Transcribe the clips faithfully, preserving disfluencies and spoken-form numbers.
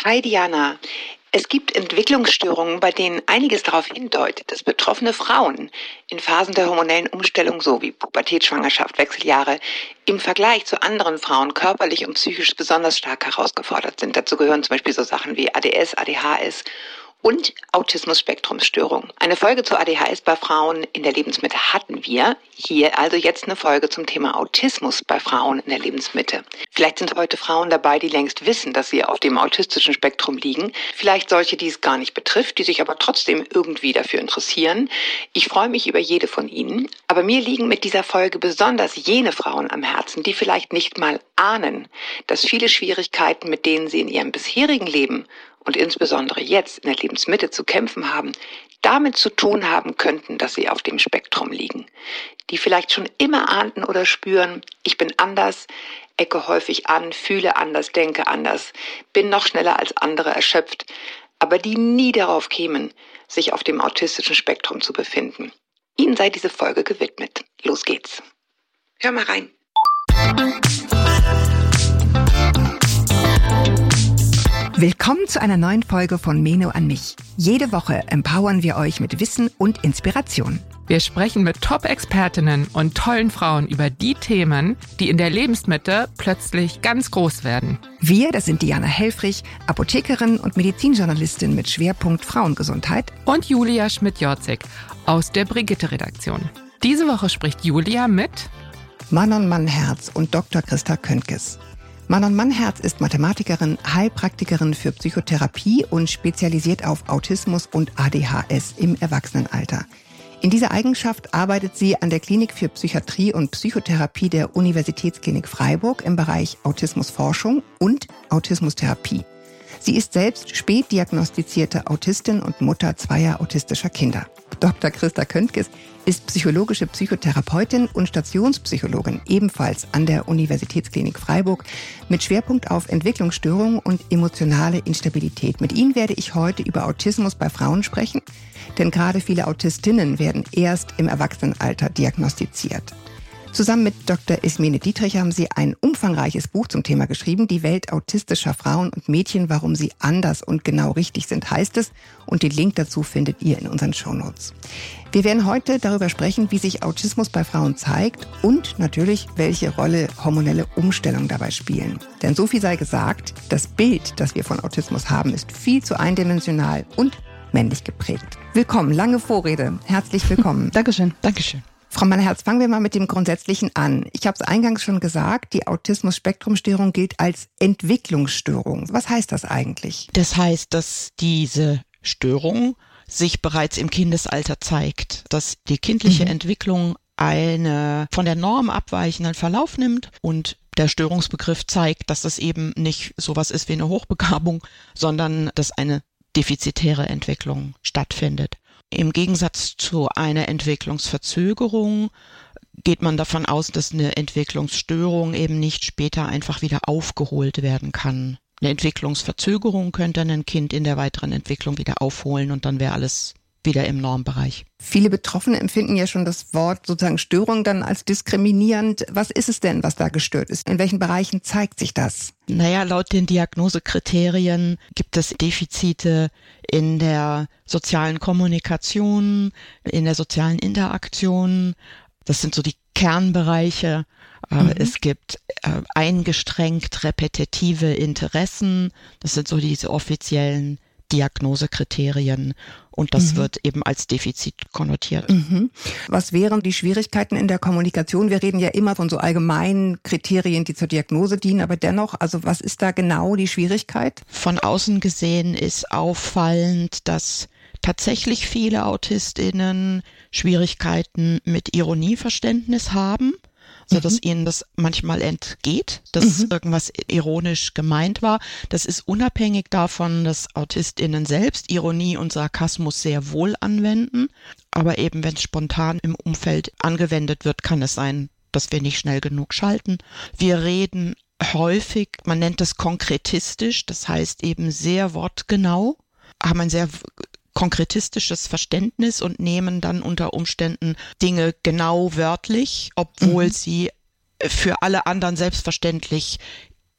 Hi Diana. Es gibt Entwicklungsstörungen, bei denen einiges darauf hindeutet, dass betroffene Frauen in Phasen der hormonellen Umstellung sowie Pubertät, Schwangerschaft, Wechseljahre im Vergleich zu anderen Frauen körperlich und psychisch besonders stark herausgefordert sind. Dazu gehören zum Beispiel so Sachen wie A D S, A D H S und Autismus-Spektrumsstörung. Eine Folge zu A D H S bei Frauen in der Lebensmitte hatten wir. Hier also jetzt eine Folge zum Thema Autismus bei Frauen in der Lebensmitte. Vielleicht sind heute Frauen dabei, die längst wissen, dass sie auf dem autistischen Spektrum liegen. Vielleicht solche, die es gar nicht betrifft, die sich aber trotzdem irgendwie dafür interessieren. Ich freue mich über jede von ihnen. Aber mir liegen mit dieser Folge besonders jene Frauen am Herzen, die vielleicht nicht mal ahnen, dass viele Schwierigkeiten, mit denen sie in ihrem bisherigen Leben und insbesondere jetzt in der Lebensmitte zu kämpfen haben, damit zu tun haben könnten, dass sie auf dem Spektrum liegen. Die vielleicht schon immer ahnten oder spüren, ich bin anders, ecke häufig an, fühle anders, denke anders, bin noch schneller als andere erschöpft, aber die nie darauf kämen, sich auf dem autistischen Spektrum zu befinden. Ihnen sei diese Folge gewidmet. Los geht's. Hör mal rein. Willkommen zu einer neuen Folge von Meno an mich. Jede Woche empowern wir euch mit Wissen und Inspiration. Wir sprechen mit Top-Expertinnen und tollen Frauen über die Themen, die in der Lebensmitte plötzlich ganz groß werden. Wir, das sind Diana Helfrich, Apothekerin und Medizinjournalistin mit Schwerpunkt Frauengesundheit. Und Julia Schmidt-Jorzig aus der Brigitte-Redaktion. Diese Woche spricht Julia mit Manon Mannherz und Doktor Christa Köntges. Manon Mannherz ist Mathematikerin, Heilpraktikerin für Psychotherapie und spezialisiert auf Autismus und A D H S im Erwachsenenalter. In dieser Eigenschaft arbeitet sie an der Klinik für Psychiatrie und Psychotherapie der Universitätsklinik Freiburg im Bereich Autismusforschung und Autismustherapie. Sie ist selbst spät diagnostizierte Autistin und Mutter zweier autistischer Kinder. Doktor Christa Köntges ist psychologische Psychotherapeutin und Stationspsychologin, ebenfalls an der Universitätsklinik Freiburg, mit Schwerpunkt auf Entwicklungsstörungen und emotionale Instabilität. Mit Ihnen werde ich heute über Autismus bei Frauen sprechen, denn gerade viele Autistinnen werden erst im Erwachsenenalter diagnostiziert. Zusammen mit Doktor Ismene Dietrich haben sie ein umfangreiches Buch zum Thema geschrieben, Die Welt autistischer Frauen und Mädchen, warum sie anders und genau richtig sind, heißt es. Und den Link dazu findet ihr in unseren Shownotes. Wir werden heute darüber sprechen, wie sich Autismus bei Frauen zeigt und natürlich, welche Rolle hormonelle Umstellungen dabei spielen. Denn so viel sei gesagt, das Bild, das wir von Autismus haben, ist viel zu eindimensional und männlich geprägt. Willkommen, lange Vorrede. Herzlich willkommen. Dankeschön, Dankeschön. Frau Mannherz, fangen wir mal mit dem Grundsätzlichen an. Ich habe es eingangs schon gesagt, die Autismus-Spektrum-Störung gilt als Entwicklungsstörung. Was heißt das eigentlich? Das heißt, dass diese Störung sich bereits im Kindesalter zeigt, dass die kindliche mhm. Entwicklung einen von der Norm abweichenden Verlauf nimmt und der Störungsbegriff zeigt, dass das eben nicht sowas ist wie eine Hochbegabung, sondern dass eine defizitäre Entwicklung stattfindet. Im Gegensatz zu einer Entwicklungsverzögerung geht man davon aus, dass eine Entwicklungsstörung eben nicht später einfach wieder aufgeholt werden kann. Eine Entwicklungsverzögerung könnte ein Kind in der weiteren Entwicklung wieder aufholen und dann wäre alles wieder im Normbereich. Viele Betroffene empfinden ja schon das Wort sozusagen Störung dann als diskriminierend. Was ist es denn, was da gestört ist? In welchen Bereichen zeigt sich das? Naja, laut den Diagnosekriterien gibt es Defizite in der sozialen Kommunikation, in der sozialen Interaktion. Das sind so die Kernbereiche. Mhm. Es gibt äh, eingestrengt repetitive Interessen. Das sind so diese offiziellen Diagnosekriterien und das mhm. wird eben als Defizit konnotiert. Mhm. Was wären die Schwierigkeiten in der Kommunikation? Wir reden ja immer von so allgemeinen Kriterien, die zur Diagnose dienen, aber dennoch, also was ist da genau die Schwierigkeit? Von außen gesehen ist auffallend, dass tatsächlich viele AutistInnen Schwierigkeiten mit Ironieverständnis haben. So dass mhm. ihnen das manchmal entgeht, dass mhm. irgendwas ironisch gemeint war. Das ist unabhängig davon, dass AutistInnen selbst Ironie und Sarkasmus sehr wohl anwenden. Aber eben, wenn es spontan im Umfeld angewendet wird, kann es sein, dass wir nicht schnell genug schalten. Wir reden häufig, man nennt das konkretistisch, das heißt eben sehr wortgenau, haben ein sehr konkretistisches Verständnis und nehmen dann unter Umständen Dinge genau wörtlich, obwohl mhm. sie für alle anderen selbstverständlich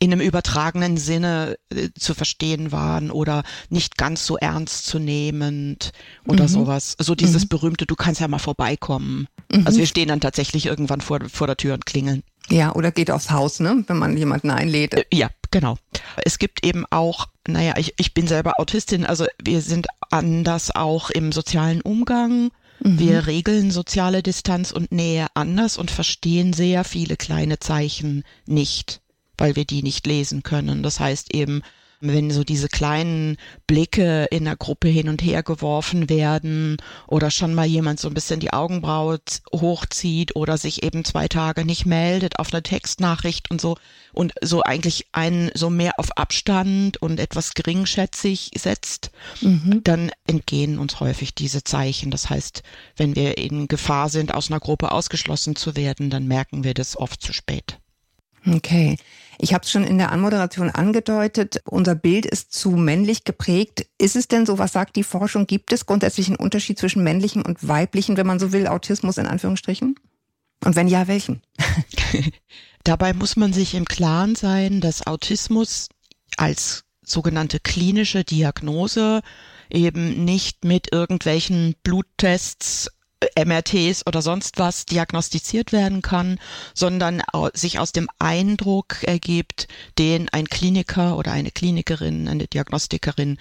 in einem übertragenen Sinne äh, zu verstehen waren oder nicht ganz so ernstzunehmend oder mhm. sowas. So dieses mhm. berühmte, du kannst ja mal vorbeikommen. Mhm. Also wir stehen dann tatsächlich irgendwann vor, vor der Tür und klingeln. Ja, oder geht aufs Haus, ne, wenn man jemanden einlädt. Äh, ja, genau. Es gibt eben auch, naja, ich, ich bin selber Autistin, also wir sind anders auch im sozialen Umgang. Mhm. Wir regeln soziale Distanz und Nähe anders und verstehen sehr viele kleine Zeichen nicht, weil wir die nicht lesen können. Das heißt eben, wenn so diese kleinen Blicke in der Gruppe hin und her geworfen werden oder schon mal jemand so ein bisschen die Augenbraue hochzieht oder sich eben zwei Tage nicht meldet auf eine Textnachricht und so und so eigentlich einen so mehr auf Abstand und etwas geringschätzig setzt, mhm. dann entgehen uns häufig diese Zeichen. Das heißt, wenn wir in Gefahr sind, aus einer Gruppe ausgeschlossen zu werden, dann merken wir das oft zu spät. Okay. Ich habe es schon in der Anmoderation angedeutet, unser Bild ist zu männlich geprägt. Ist es denn so, was sagt die Forschung, gibt es grundsätzlich einen Unterschied zwischen männlichen und weiblichen, wenn man so will, Autismus in Anführungsstrichen? Und wenn ja, welchen? Dabei muss man sich im Klaren sein, dass Autismus als sogenannte klinische Diagnose eben nicht mit irgendwelchen Bluttests, M R Ts oder sonst was diagnostiziert werden kann, sondern sich aus dem Eindruck ergibt, den ein Kliniker oder eine Klinikerin, eine Diagnostikerin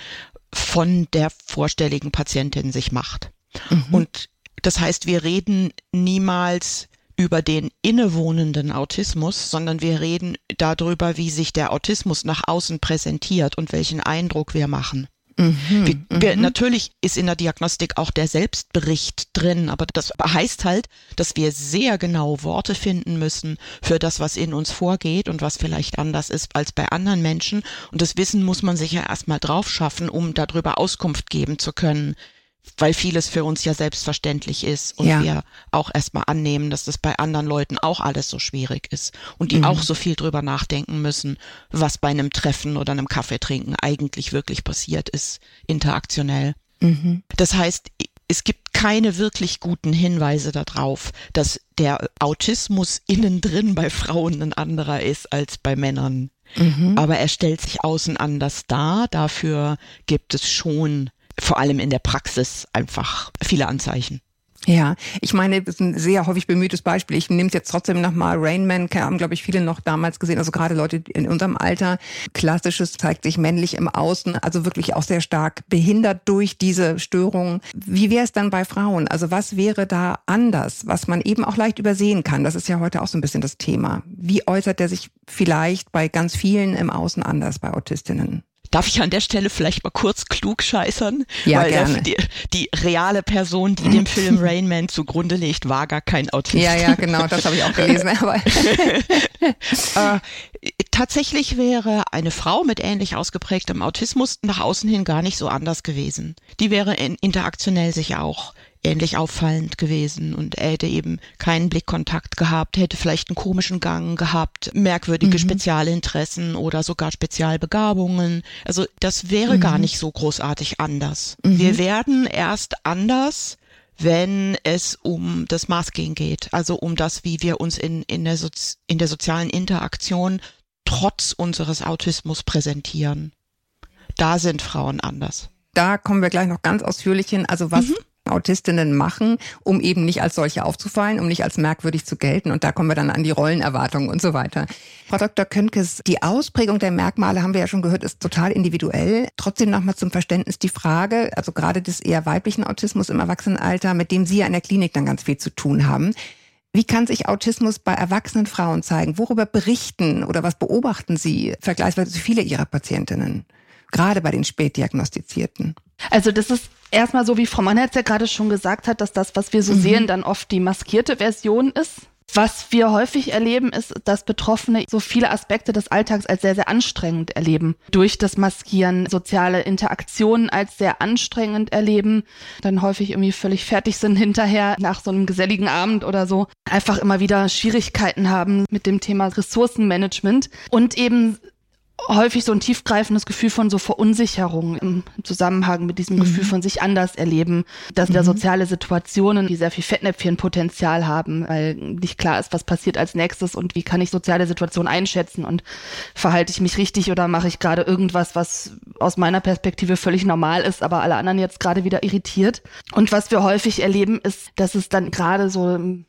von der vorstelligen Patientin sich macht. Mhm. Und das heißt, wir reden niemals über den innewohnenden Autismus, sondern wir reden darüber, wie sich der Autismus nach außen präsentiert und welchen Eindruck wir machen. Mhm, wir, wir, mhm. Natürlich ist in der Diagnostik auch der Selbstbericht drin, aber das heißt halt, dass wir sehr genau Worte finden müssen für das, was in uns vorgeht und was vielleicht anders ist als bei anderen Menschen. Und das Wissen muss man sich ja erstmal drauf schaffen, um darüber Auskunft geben zu können, weil vieles für uns ja selbstverständlich ist und ja. wir auch erstmal annehmen, dass das bei anderen Leuten auch alles so schwierig ist und die mhm. auch so viel drüber nachdenken müssen, was bei einem Treffen oder einem Kaffeetrinken eigentlich wirklich passiert ist, interaktionell. Mhm. Das heißt, es gibt keine wirklich guten Hinweise darauf, dass der Autismus innen drin bei Frauen ein anderer ist als bei Männern. Mhm. Aber er stellt sich außen anders dar, dafür gibt es schon vor allem in der Praxis einfach viele Anzeichen. Ja, ich meine, das ist ein sehr häufig bemühtes Beispiel. Ich nehme es jetzt trotzdem nochmal. Rain Man haben, glaube ich, viele noch damals gesehen, also gerade Leute in unserem Alter. Klassisches zeigt sich männlich im Außen, also wirklich auch sehr stark behindert durch diese Störungen. Wie wäre es dann bei Frauen? Also was wäre da anders, was man eben auch leicht übersehen kann? Das ist ja heute auch so ein bisschen das Thema. Wie äußert der sich vielleicht bei ganz vielen im Außen anders bei Autistinnen? Darf ich an der Stelle vielleicht mal kurz klugscheißern? Ja, Weil gerne. Die, die reale Person, die dem Film Rain Man zugrunde legt, war gar kein Autist. Ja, ja, genau, das habe ich auch gelesen. Aber äh, tatsächlich wäre eine Frau mit ähnlich ausgeprägtem Autismus nach außen hin gar nicht so anders gewesen. Die wäre in, interaktionell sicher auch ähnlich auffallend gewesen und er hätte eben keinen Blickkontakt gehabt, hätte vielleicht einen komischen Gang gehabt, merkwürdige mhm. Spezialinteressen oder sogar Spezialbegabungen. Also das wäre mhm. gar nicht so großartig anders. Mhm. Wir werden erst anders, wenn es um das Masking geht, also um das, wie wir uns in, in, der, Sozi- in der sozialen Interaktion trotz unseres Autismus präsentieren. Da sind Frauen anders. Da kommen wir gleich noch ganz ausführlich hin. Also was mhm. Autistinnen machen, um eben nicht als solche aufzufallen, um nicht als merkwürdig zu gelten. Und da kommen wir dann an die Rollenerwartungen und so weiter. Frau Doktor Könkes, die Ausprägung der Merkmale, haben wir ja schon gehört, ist total individuell. Trotzdem nochmal zum Verständnis die Frage, also gerade des eher weiblichen Autismus im Erwachsenenalter, mit dem Sie ja in der Klinik dann ganz viel zu tun haben. Wie kann sich Autismus bei erwachsenen Frauen zeigen? Worüber berichten oder was beobachten Sie vergleichsweise viele Ihrer Patientinnen? Gerade bei den Spätdiagnostizierten. Also das ist erstmal so, wie Frau Mannherz ja gerade schon gesagt hat, dass das, was wir so mhm. sehen, dann oft die maskierte Version ist. Was wir häufig erleben, ist, dass Betroffene so viele Aspekte des Alltags als sehr, sehr anstrengend erleben. Durch das Maskieren soziale Interaktionen als sehr anstrengend erleben, dann häufig irgendwie völlig fertig sind hinterher nach so einem geselligen Abend oder so. Einfach immer wieder Schwierigkeiten haben mit dem Thema Ressourcenmanagement und eben häufig so ein tiefgreifendes Gefühl von so Verunsicherung im Zusammenhang mit diesem mhm. Gefühl von sich anders erleben, dass mhm. da soziale Situationen, die sehr viel Fettnäpfchenpotenzial haben, weil nicht klar ist, was passiert als nächstes und wie kann ich soziale Situationen einschätzen und verhalte ich mich richtig oder mache ich gerade irgendwas, was aus meiner Perspektive völlig normal ist, aber alle anderen jetzt gerade wieder irritiert. Und was wir häufig erleben, ist, dass es dann gerade so im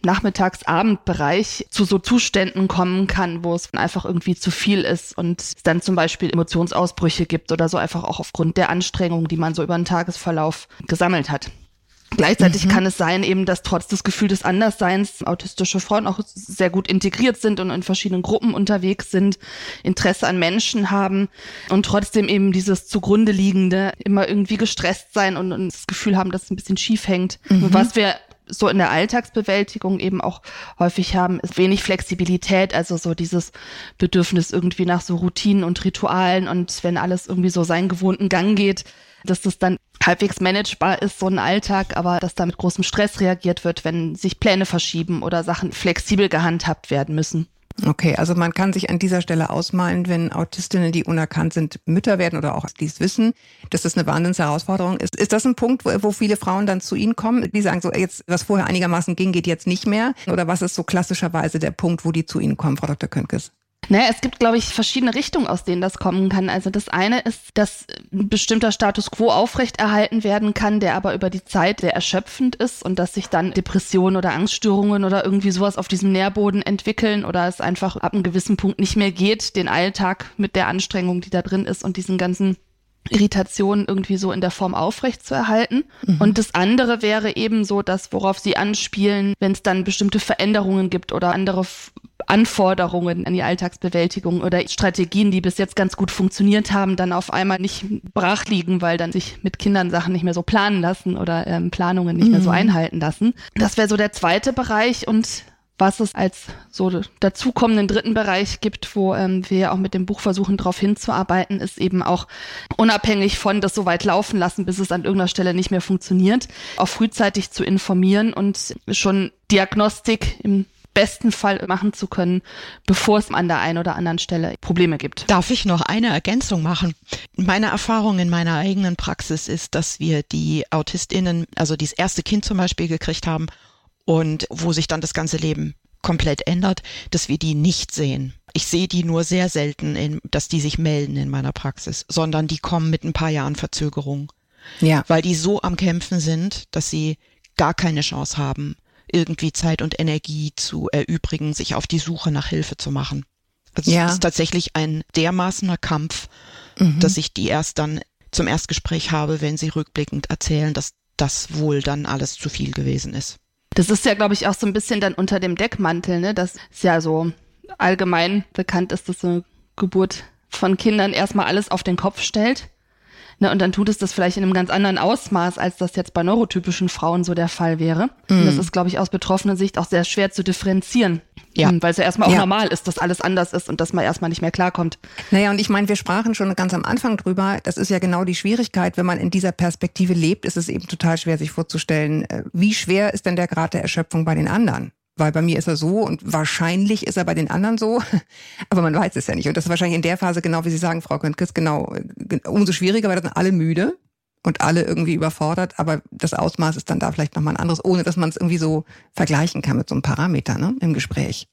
Nachmittags-Abendbereich zu so Zuständen kommen kann, wo es einfach irgendwie zu viel ist und es dann zum Beispiel Emotionsausbrüche gibt oder so einfach auch aufgrund der Anstrengung, die man so über den Tagesverlauf gesammelt hat. Gleichzeitig mhm. kann es sein, eben, dass trotz des Gefühls des Andersseins autistische Frauen auch sehr gut integriert sind und in verschiedenen Gruppen unterwegs sind, Interesse an Menschen haben und trotzdem eben dieses zugrunde liegende immer irgendwie gestresst sein und, und das Gefühl haben, dass es ein bisschen schief hängt. Mhm. Was wir so in der Alltagsbewältigung eben auch häufig haben, ist wenig Flexibilität, also so dieses Bedürfnis irgendwie nach so Routinen und Ritualen und wenn alles irgendwie so seinen gewohnten Gang geht, dass das dann halbwegs managebar ist, so ein Alltag, aber dass da mit großem Stress reagiert wird, wenn sich Pläne verschieben oder Sachen flexibel gehandhabt werden müssen. Okay, also man kann sich an dieser Stelle ausmalen, wenn Autistinnen, die unerkannt sind, Mütter werden oder auch die es wissen, dass das eine Wahnsinnsherausforderung ist. Ist das ein Punkt, wo, wo viele Frauen dann zu Ihnen kommen, die sagen so, jetzt, was vorher einigermaßen ging, geht jetzt nicht mehr? Oder was ist so klassischerweise der Punkt, wo die zu Ihnen kommen, Frau Doktor Könkes? Naja, es gibt, glaube ich, verschiedene Richtungen, aus denen das kommen kann. Also das eine ist, dass ein bestimmter Status quo aufrechterhalten werden kann, der aber über die Zeit sehr erschöpfend ist und dass sich dann Depressionen oder Angststörungen oder irgendwie sowas auf diesem Nährboden entwickeln oder es einfach ab einem gewissen Punkt nicht mehr geht, den Alltag mit der Anstrengung, die da drin ist und diesen ganzen Irritationen irgendwie so in der Form aufrecht zu erhalten. Mhm. Und das andere wäre eben so, dass worauf Sie anspielen, wenn es dann bestimmte Veränderungen gibt oder andere F- Anforderungen an die Alltagsbewältigung oder Strategien, die bis jetzt ganz gut funktioniert haben, dann auf einmal nicht brach liegen, weil dann sich mit Kindern Sachen nicht mehr so planen lassen oder ähm, Planungen nicht mhm. mehr so einhalten lassen. Das wäre so der zweite Bereich und was es als so dazukommenden dritten Bereich gibt, wo ähm, wir auch mit dem Buch versuchen, darauf hinzuarbeiten, ist eben auch unabhängig von das so weit laufen lassen, bis es an irgendeiner Stelle nicht mehr funktioniert, auch frühzeitig zu informieren und schon Diagnostik im besten Fall machen zu können, bevor es an der einen oder anderen Stelle Probleme gibt. Darf ich noch eine Ergänzung machen? Meine Erfahrung in meiner eigenen Praxis ist, dass wir die AutistInnen, also das erste Kind zum Beispiel gekriegt haben, und wo sich dann das ganze Leben komplett ändert, dass wir die nicht sehen. Ich sehe die nur sehr selten, in, dass die sich melden in meiner Praxis, sondern die kommen mit ein paar Jahren Verzögerung. Ja. Weil die so am Kämpfen sind, dass sie gar keine Chance haben, irgendwie Zeit und Energie zu erübrigen, sich auf die Suche nach Hilfe zu machen. Also ja. Es ist tatsächlich ein dermaßener Kampf, mhm. dass ich die erst dann zum Erstgespräch habe, wenn sie rückblickend erzählen, dass das wohl dann alles zu viel gewesen ist. Das ist ja, glaube ich, auch so ein bisschen dann unter dem Deckmantel, ne? Das ist ja so allgemein bekannt ist, dass so eine Geburt von Kindern erstmal alles auf den Kopf stellt. Ne? Und dann tut es das vielleicht in einem ganz anderen Ausmaß, als das jetzt bei neurotypischen Frauen so der Fall wäre. Mm. Und das ist, glaube ich, aus betroffener Sicht auch sehr schwer zu differenzieren. Ja. Weil es ja erstmal auch ja. normal ist, dass alles anders ist und dass man erstmal nicht mehr klarkommt. Naja, und ich meine, wir sprachen schon ganz am Anfang drüber, das ist ja genau die Schwierigkeit, wenn man in dieser Perspektive lebt, ist es eben total schwer, sich vorzustellen, wie schwer ist denn der Grad der Erschöpfung bei den anderen? Weil bei mir ist er so und wahrscheinlich ist er bei den anderen so, aber man weiß es ja nicht. Und das ist wahrscheinlich in der Phase, genau wie Sie sagen, Frau Könkes, genau, umso schwieriger, weil da sind alle müde und alle irgendwie überfordert, aber das Ausmaß ist dann da vielleicht nochmal ein anderes, ohne dass man es irgendwie so vergleichen kann mit so einem Parameter, ne, im Gespräch.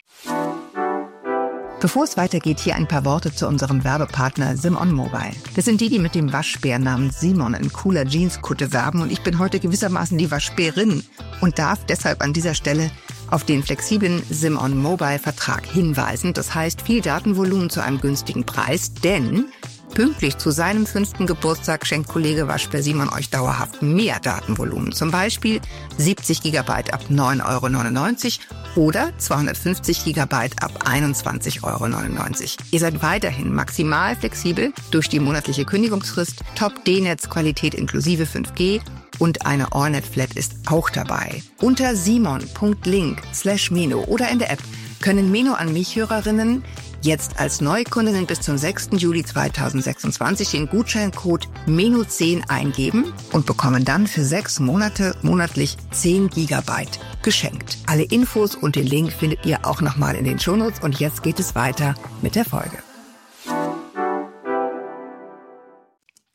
Bevor es weitergeht, hier ein paar Worte zu unserem Werbepartner Simon Mobile. Das sind die, die mit dem Waschbär namens Simon in cooler Jeanskutte werben und ich bin heute gewissermaßen die Waschbärin und darf deshalb an dieser Stelle auf den flexiblen Simon Mobile Vertrag hinweisen. Das heißt, viel Datenvolumen zu einem günstigen Preis, denn pünktlich zu seinem fünften Geburtstag schenkt Kollege Waschbär Simon euch dauerhaft mehr Datenvolumen. Zum Beispiel siebzig Gigabyte ab neun Euro neunundneunzig oder zweihundertfünfzig Gigabyte ab einundzwanzig Euro neunundneunzig. Ihr seid weiterhin maximal flexibel durch die monatliche Kündigungsfrist, Top-D-Netz-Qualität inklusive fünf G und eine AllNet-Flat ist auch dabei. Unter simon.link slash Meno oder in der App können Meno an mich-Hörerinnen jetzt als Neukundinnen bis zum sechsten Juli zweitausendsechsundzwanzig den Gutscheincode Meno zehn eingeben und bekommen dann für sechs Monate monatlich zehn Gigabyte geschenkt. Alle Infos und den Link findet ihr auch nochmal in den Shownotes und jetzt geht es weiter mit der Folge.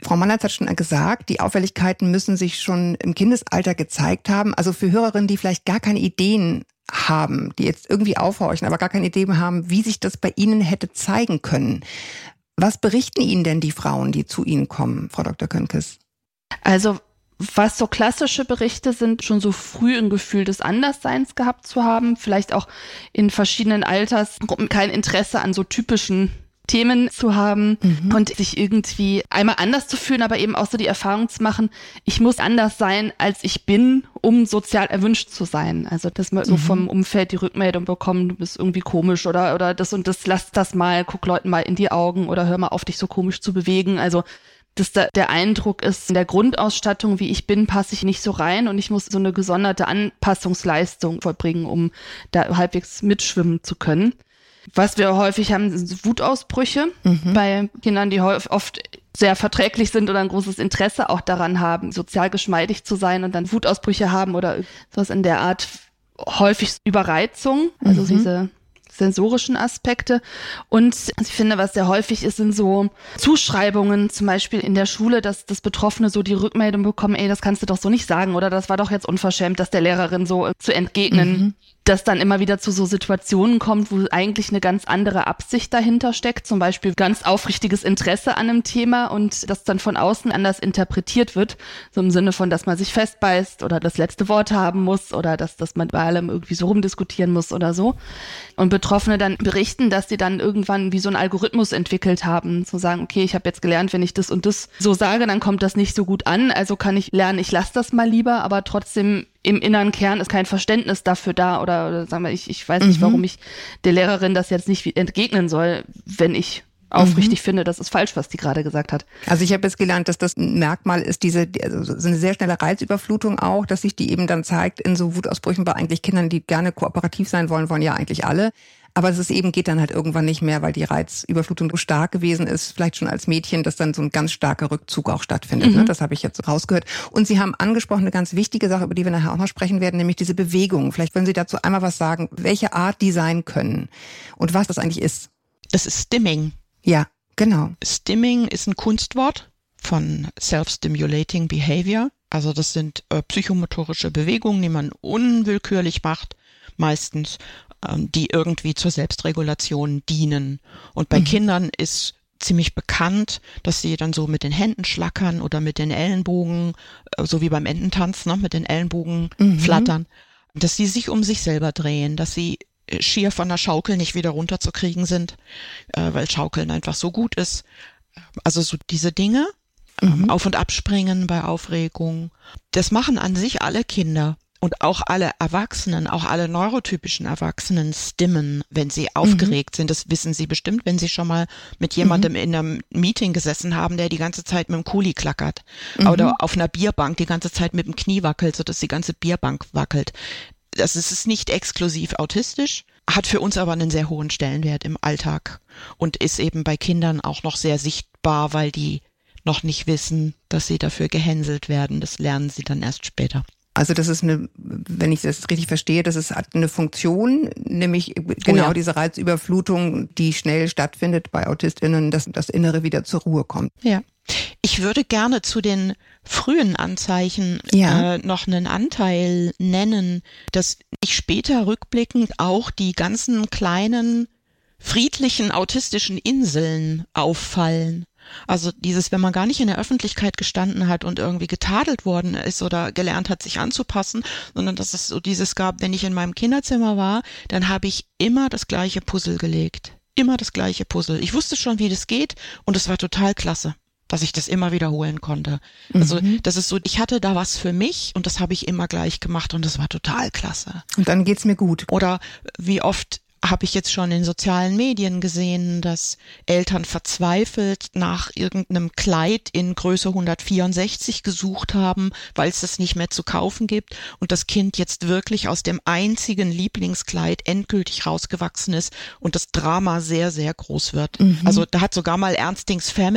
Frau Mannertz hat schon gesagt, die Auffälligkeiten müssen sich schon im Kindesalter gezeigt haben. Also für Hörerinnen, die vielleicht gar keine Ideen haben, die jetzt irgendwie aufhorchen, aber gar keine Ideen haben, wie sich das bei Ihnen hätte zeigen können. Was berichten Ihnen denn die Frauen, die zu Ihnen kommen, Frau Doktor Könkes? Also was so klassische Berichte sind, schon so früh ein Gefühl des Andersseins gehabt zu haben, vielleicht auch in verschiedenen Altersgruppen kein Interesse an so typischen Themen zu haben mhm. und sich irgendwie einmal anders zu fühlen, aber eben auch so die Erfahrung zu machen, ich muss anders sein, als ich bin, um sozial erwünscht zu sein. Also, dass man mhm. so vom Umfeld die Rückmeldung bekommt, du bist irgendwie komisch oder, oder das und das, lass das mal, guck Leuten mal in die Augen oder hör mal auf, dich so komisch zu bewegen. Also, dass da der Eindruck ist, in der Grundausstattung, wie ich bin, passe ich nicht so rein und ich muss so eine gesonderte Anpassungsleistung vollbringen, um da halbwegs mitschwimmen zu können. Was wir häufig haben, sind Wutausbrüche mhm. bei Kindern, die oft sehr verträglich sind oder ein großes Interesse auch daran haben, sozial geschmeidig zu sein und dann Wutausbrüche haben oder sowas in der Art. Häufig Überreizung, also mhm. diese sensorischen Aspekte. Und ich finde, was sehr häufig ist, sind so Zuschreibungen, zum Beispiel in der Schule, dass das Betroffene so die Rückmeldung bekommen, ey, das kannst du doch so nicht sagen oder das war doch jetzt unverschämt, das der Lehrerin so zu entgegnen. Mhm. Dass dann immer wieder zu so Situationen kommt, wo eigentlich eine ganz andere Absicht dahinter steckt, zum Beispiel ganz aufrichtiges Interesse an einem Thema und das dann von außen anders interpretiert wird, so im Sinne von, dass man sich festbeißt oder das letzte Wort haben muss oder dass, dass man bei allem irgendwie so rumdiskutieren muss oder so. Und Betroffene dann berichten, dass sie dann irgendwann wie so einen Algorithmus entwickelt haben, zu sagen, okay, ich habe jetzt gelernt, wenn ich das und das so sage, dann kommt das nicht so gut an, also kann ich lernen, ich lasse das mal lieber, aber trotzdem im inneren Kern ist kein Verständnis dafür da oder, oder sagen wir, ich, ich weiß nicht, mhm. warum ich der Lehrerin das jetzt nicht entgegnen soll, wenn ich aufrichtig mhm. finde, das ist falsch, was die gerade gesagt hat. Also ich habe jetzt gelernt, dass das ein Merkmal ist, diese also so eine sehr schnelle Reizüberflutung auch, dass sich die eben dann zeigt in so Wutausbrüchen bei eigentlich Kindern, die gerne kooperativ sein wollen, wollen ja eigentlich alle. Aber es ist eben, geht dann halt irgendwann nicht mehr, weil die Reizüberflutung so stark gewesen ist, vielleicht schon als Mädchen, dass dann so ein ganz starker Rückzug auch stattfindet. Mhm. Ne? Das habe ich jetzt rausgehört. Und Sie haben angesprochen eine ganz wichtige Sache, über die wir nachher auch noch sprechen werden, nämlich diese Bewegung. Vielleicht wollen Sie dazu einmal was sagen, welche Art die sein können und was das eigentlich ist. Das ist Stimming. Ja, genau. Stimming ist ein Kunstwort von Self-Stimulating Behavior. Also das sind äh, psychomotorische Bewegungen, die man unwillkürlich macht, meistens, ähm, die irgendwie zur Selbstregulation dienen. Und bei mhm. Kindern ist ziemlich bekannt, dass sie dann so mit den Händen schlackern oder mit den Ellenbogen, äh, so wie beim Ententanz, ne, mit den Ellenbogen mhm. flattern, dass sie sich um sich selber drehen, dass sie schier von der Schaukel nicht wieder runterzukriegen sind, äh, weil Schaukeln einfach so gut ist. Also so diese Dinge, mhm. ähm, auf- und abspringen bei Aufregung, das machen an sich alle Kinder und auch alle Erwachsenen, auch alle neurotypischen Erwachsenen stimmen, wenn sie aufgeregt mhm. sind. Das wissen sie bestimmt, wenn sie schon mal mit jemandem mhm. in einem Meeting gesessen haben, der die ganze Zeit mit dem Kuli klackert mhm. oder auf einer Bierbank die ganze Zeit mit dem Knie wackelt, sodass die ganze Bierbank wackelt. Das ist nicht exklusiv autistisch, hat für uns aber einen sehr hohen Stellenwert im Alltag und ist eben bei Kindern auch noch sehr sichtbar, weil die noch nicht wissen, dass sie dafür gehänselt werden. Das lernen sie dann erst später. Also das ist eine, wenn ich das richtig verstehe, das ist eine Funktion, nämlich genau oh ja. diese Reizüberflutung, die schnell stattfindet bei AutistInnen, dass das Innere wieder zur Ruhe kommt. Ja. Ich würde gerne zu den frühen Anzeichen ja. äh, noch einen Anteil nennen, dass ich später rückblickend auch die ganzen kleinen, friedlichen autistischen Inseln auffallen. Also dieses, wenn man gar nicht in der Öffentlichkeit gestanden hat und irgendwie getadelt worden ist oder gelernt hat, sich anzupassen, sondern dass es so dieses gab, wenn ich in meinem Kinderzimmer war, dann habe ich immer das gleiche Puzzle gelegt. Immer das gleiche Puzzle. Ich wusste schon, wie das geht und es war total klasse, dass ich das immer wiederholen konnte. Also mhm. das ist so, ich hatte da was für mich und das habe ich immer gleich gemacht und das war total klasse. Und dann geht's mir gut. Oder wie oft habe ich jetzt schon in sozialen Medien gesehen, dass Eltern verzweifelt nach irgendeinem Kleid in Größe hundertvierundsechzig gesucht haben, weil es das nicht mehr zu kaufen gibt und das Kind jetzt wirklich aus dem einzigen Lieblingskleid endgültig rausgewachsen ist und das Drama sehr, sehr groß wird. Mhm. Also da hat sogar mal Ernstings Family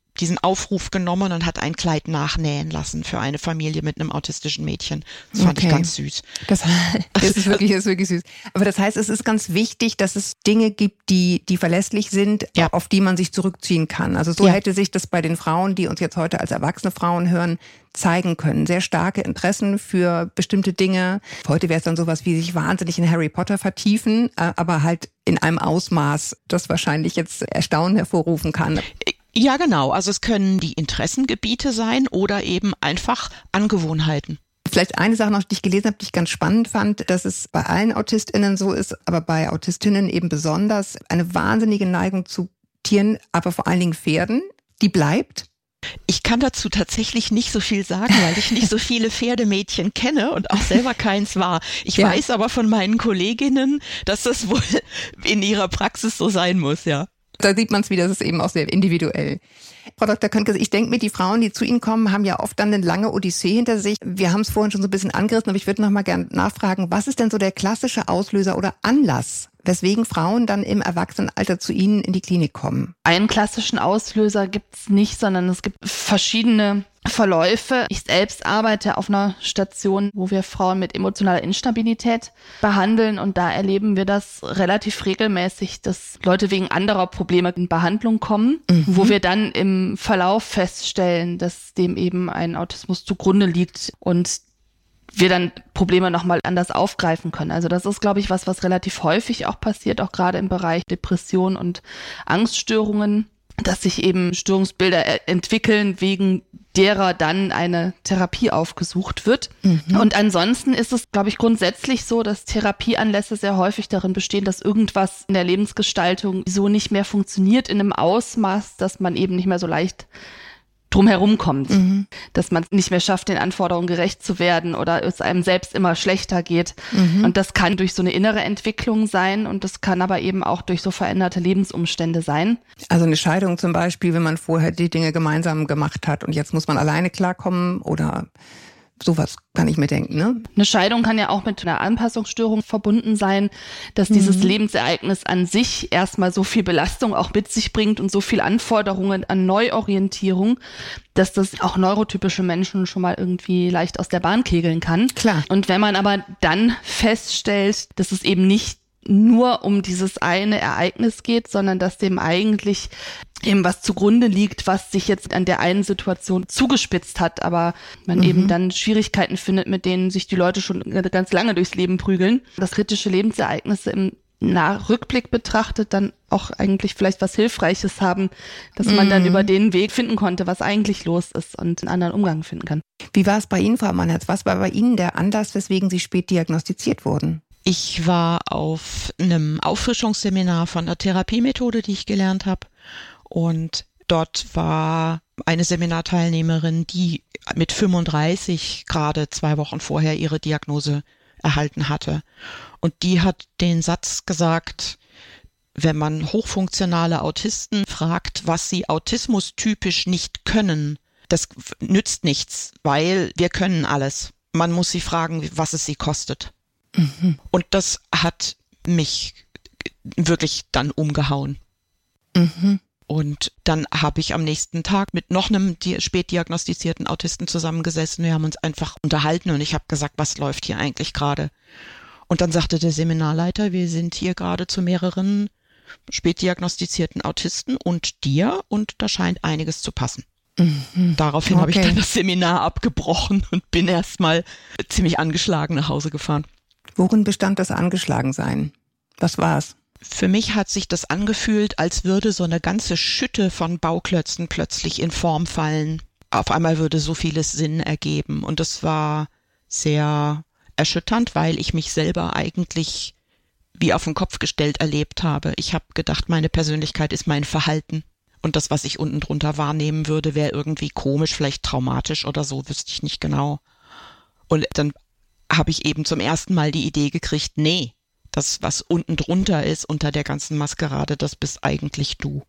diesen Aufruf genommen und hat ein Kleid nachnähen lassen für eine Familie mit einem autistischen Mädchen. Das fand Okay. ich ganz süß. Das, das ist wirklich, das ist wirklich süß. Aber das heißt, es ist ganz wichtig, dass es Dinge gibt, die, die verlässlich sind, Ja. auf die man sich zurückziehen kann. Also so Ja. hätte sich das bei den Frauen, die uns jetzt heute als erwachsene Frauen hören, zeigen können. Sehr starke Interessen für bestimmte Dinge. Heute wäre es dann sowas wie sich wahnsinnig in Harry Potter vertiefen, äh, aber halt in einem Ausmaß, das wahrscheinlich jetzt Erstaunen hervorrufen kann. Ja, genau. Also es können die Interessengebiete sein oder eben einfach Angewohnheiten. Vielleicht eine Sache noch, die ich gelesen habe, die ich ganz spannend fand, dass es bei allen AutistInnen so ist, aber bei AutistInnen eben besonders eine wahnsinnige Neigung zu Tieren, aber vor allen Dingen Pferden, die bleibt. Ich kann dazu tatsächlich nicht so viel sagen, weil ich nicht so viele Pferdemädchen kenne und auch selber keins war. Ich Ja. weiß aber von meinen Kolleginnen, dass das wohl in ihrer Praxis so sein muss, ja. Da sieht man es wieder, das ist eben auch sehr individuell. Frau Doktor Köntges, ich denke mir, die Frauen, die zu Ihnen kommen, haben ja oft dann eine lange Odyssee hinter sich. Wir haben es vorhin schon so ein bisschen angerissen, aber ich würde noch mal gerne nachfragen, was ist denn so der klassische Auslöser oder Anlass, weswegen Frauen dann im Erwachsenenalter zu Ihnen in die Klinik kommen? Einen klassischen Auslöser gibt's nicht, sondern es gibt verschiedene Verläufe. Ich selbst arbeite auf einer Station, wo wir Frauen mit emotionaler Instabilität behandeln und da erleben wir das relativ regelmäßig, dass Leute wegen anderer Probleme in Behandlung kommen, mhm. wo wir dann im Verlauf feststellen, dass dem eben ein Autismus zugrunde liegt und wir dann Probleme nochmal anders aufgreifen können. Also das ist, glaube ich, was, was relativ häufig auch passiert, auch gerade im Bereich Depression und Angststörungen, dass sich eben Störungsbilder entwickeln, wegen derer dann eine Therapie aufgesucht wird. Mhm. Und ansonsten ist es, glaube ich, grundsätzlich so, dass Therapieanlässe sehr häufig darin bestehen, dass irgendwas in der Lebensgestaltung so nicht mehr funktioniert in einem Ausmaß, dass man eben nicht mehr so leicht drumherum kommt, mhm. dass man es nicht mehr schafft, den Anforderungen gerecht zu werden oder es einem selbst immer schlechter geht. Mhm. Und das kann durch so eine innere Entwicklung sein und das kann aber eben auch durch so veränderte Lebensumstände sein. Also eine Scheidung zum Beispiel, wenn man vorher die Dinge gemeinsam gemacht hat und jetzt muss man alleine klarkommen oder sowas kann ich mir denken, ne? Eine Scheidung kann ja auch mit einer Anpassungsstörung verbunden sein, dass mhm. dieses Lebensereignis an sich erstmal so viel Belastung auch mit sich bringt und so viel Anforderungen an Neuorientierung, dass das auch neurotypische Menschen schon mal irgendwie leicht aus der Bahn kegeln kann. Klar. Und wenn man aber dann feststellt, dass es eben nicht nur um dieses eine Ereignis geht, sondern dass dem eigentlich eben was zugrunde liegt, was sich jetzt an der einen Situation zugespitzt hat, aber man mhm. eben dann Schwierigkeiten findet, mit denen sich die Leute schon ganz lange durchs Leben prügeln. Dass kritische Lebensereignisse im Nach- Rückblick betrachtet dann auch eigentlich vielleicht was Hilfreiches haben, dass man mhm. dann über den Weg finden konnte, was eigentlich los ist und einen anderen Umgang finden kann. Wie war es bei Ihnen, Frau Mannherz? Was war bei Ihnen der Anlass, weswegen Sie spät diagnostiziert wurden? Ich war auf einem Auffrischungsseminar von der Therapiemethode, die ich gelernt habe. Und dort war eine Seminarteilnehmerin, die mit fünfunddreißig gerade zwei Wochen vorher ihre Diagnose erhalten hatte. Und die hat den Satz gesagt, wenn man hochfunktionale Autisten fragt, was sie autismustypisch nicht können, das nützt nichts, weil wir können alles. Man muss sie fragen, was es sie kostet. Mhm. Und das hat mich wirklich dann umgehauen. Mhm. Und dann habe ich am nächsten Tag mit noch einem spät diagnostizierten Autisten zusammengesessen. Wir haben uns einfach unterhalten und ich habe gesagt, was läuft hier eigentlich gerade? Und dann sagte der Seminarleiter, wir sind hier gerade zu mehreren spät diagnostizierten Autisten und dir und da scheint einiges zu passen. Mhm. Daraufhin okay. habe ich dann das Seminar abgebrochen und bin erstmal ziemlich angeschlagen nach Hause gefahren. Worin bestand das Angeschlagensein? Was war's? Für mich hat sich das angefühlt, als würde so eine ganze Schütte von Bauklötzen plötzlich in Form fallen. Auf einmal würde so vieles Sinn ergeben. Und das war sehr erschütternd, weil ich mich selber eigentlich wie auf den Kopf gestellt erlebt habe. Ich habe gedacht, meine Persönlichkeit ist mein Verhalten. Und das, was ich unten drunter wahrnehmen würde, wäre irgendwie komisch, vielleicht traumatisch oder so, wüsste ich nicht genau. Und dann habe ich eben zum ersten Mal die Idee gekriegt, nee, das, was unten drunter ist, unter der ganzen Maskerade, das bist eigentlich du.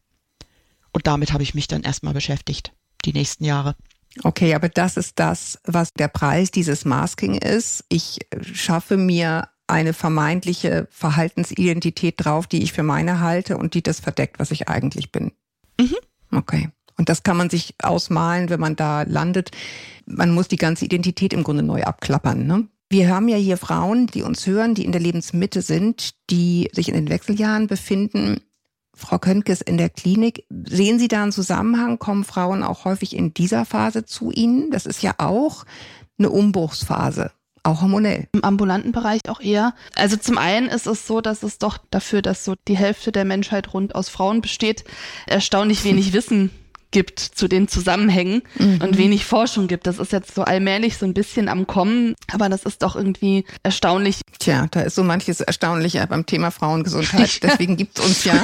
Und damit habe ich mich dann erstmal beschäftigt, die nächsten Jahre. Okay, aber das ist das, was der Preis dieses Masking ist. Ich schaffe mir eine vermeintliche Verhaltensidentität drauf, die ich für meine halte und die das verdeckt, was ich eigentlich bin. Mhm. Okay. Und das kann man sich ausmalen, wenn man da landet. Man muss die ganze Identität im Grunde neu abklappern, ne? Wir haben ja hier Frauen, die uns hören, die in der Lebensmitte sind, die sich in den Wechseljahren befinden. Frau Köntges, in der Klinik, sehen Sie da einen Zusammenhang? Kommen Frauen auch häufig in dieser Phase zu Ihnen? Das ist ja auch eine Umbruchsphase, auch hormonell. Im ambulanten Bereich auch eher. Also zum einen ist es so, dass es doch dafür, dass so die Hälfte der Menschheit rund aus Frauen besteht, erstaunlich wenig Wissen gibt zu den Zusammenhängen mhm. und wenig Forschung gibt. Das ist jetzt so allmählich so ein bisschen am Kommen, aber das ist doch irgendwie erstaunlich. Tja, da ist so manches Erstaunlicher beim Thema Frauengesundheit. Deswegen gibt's uns ja.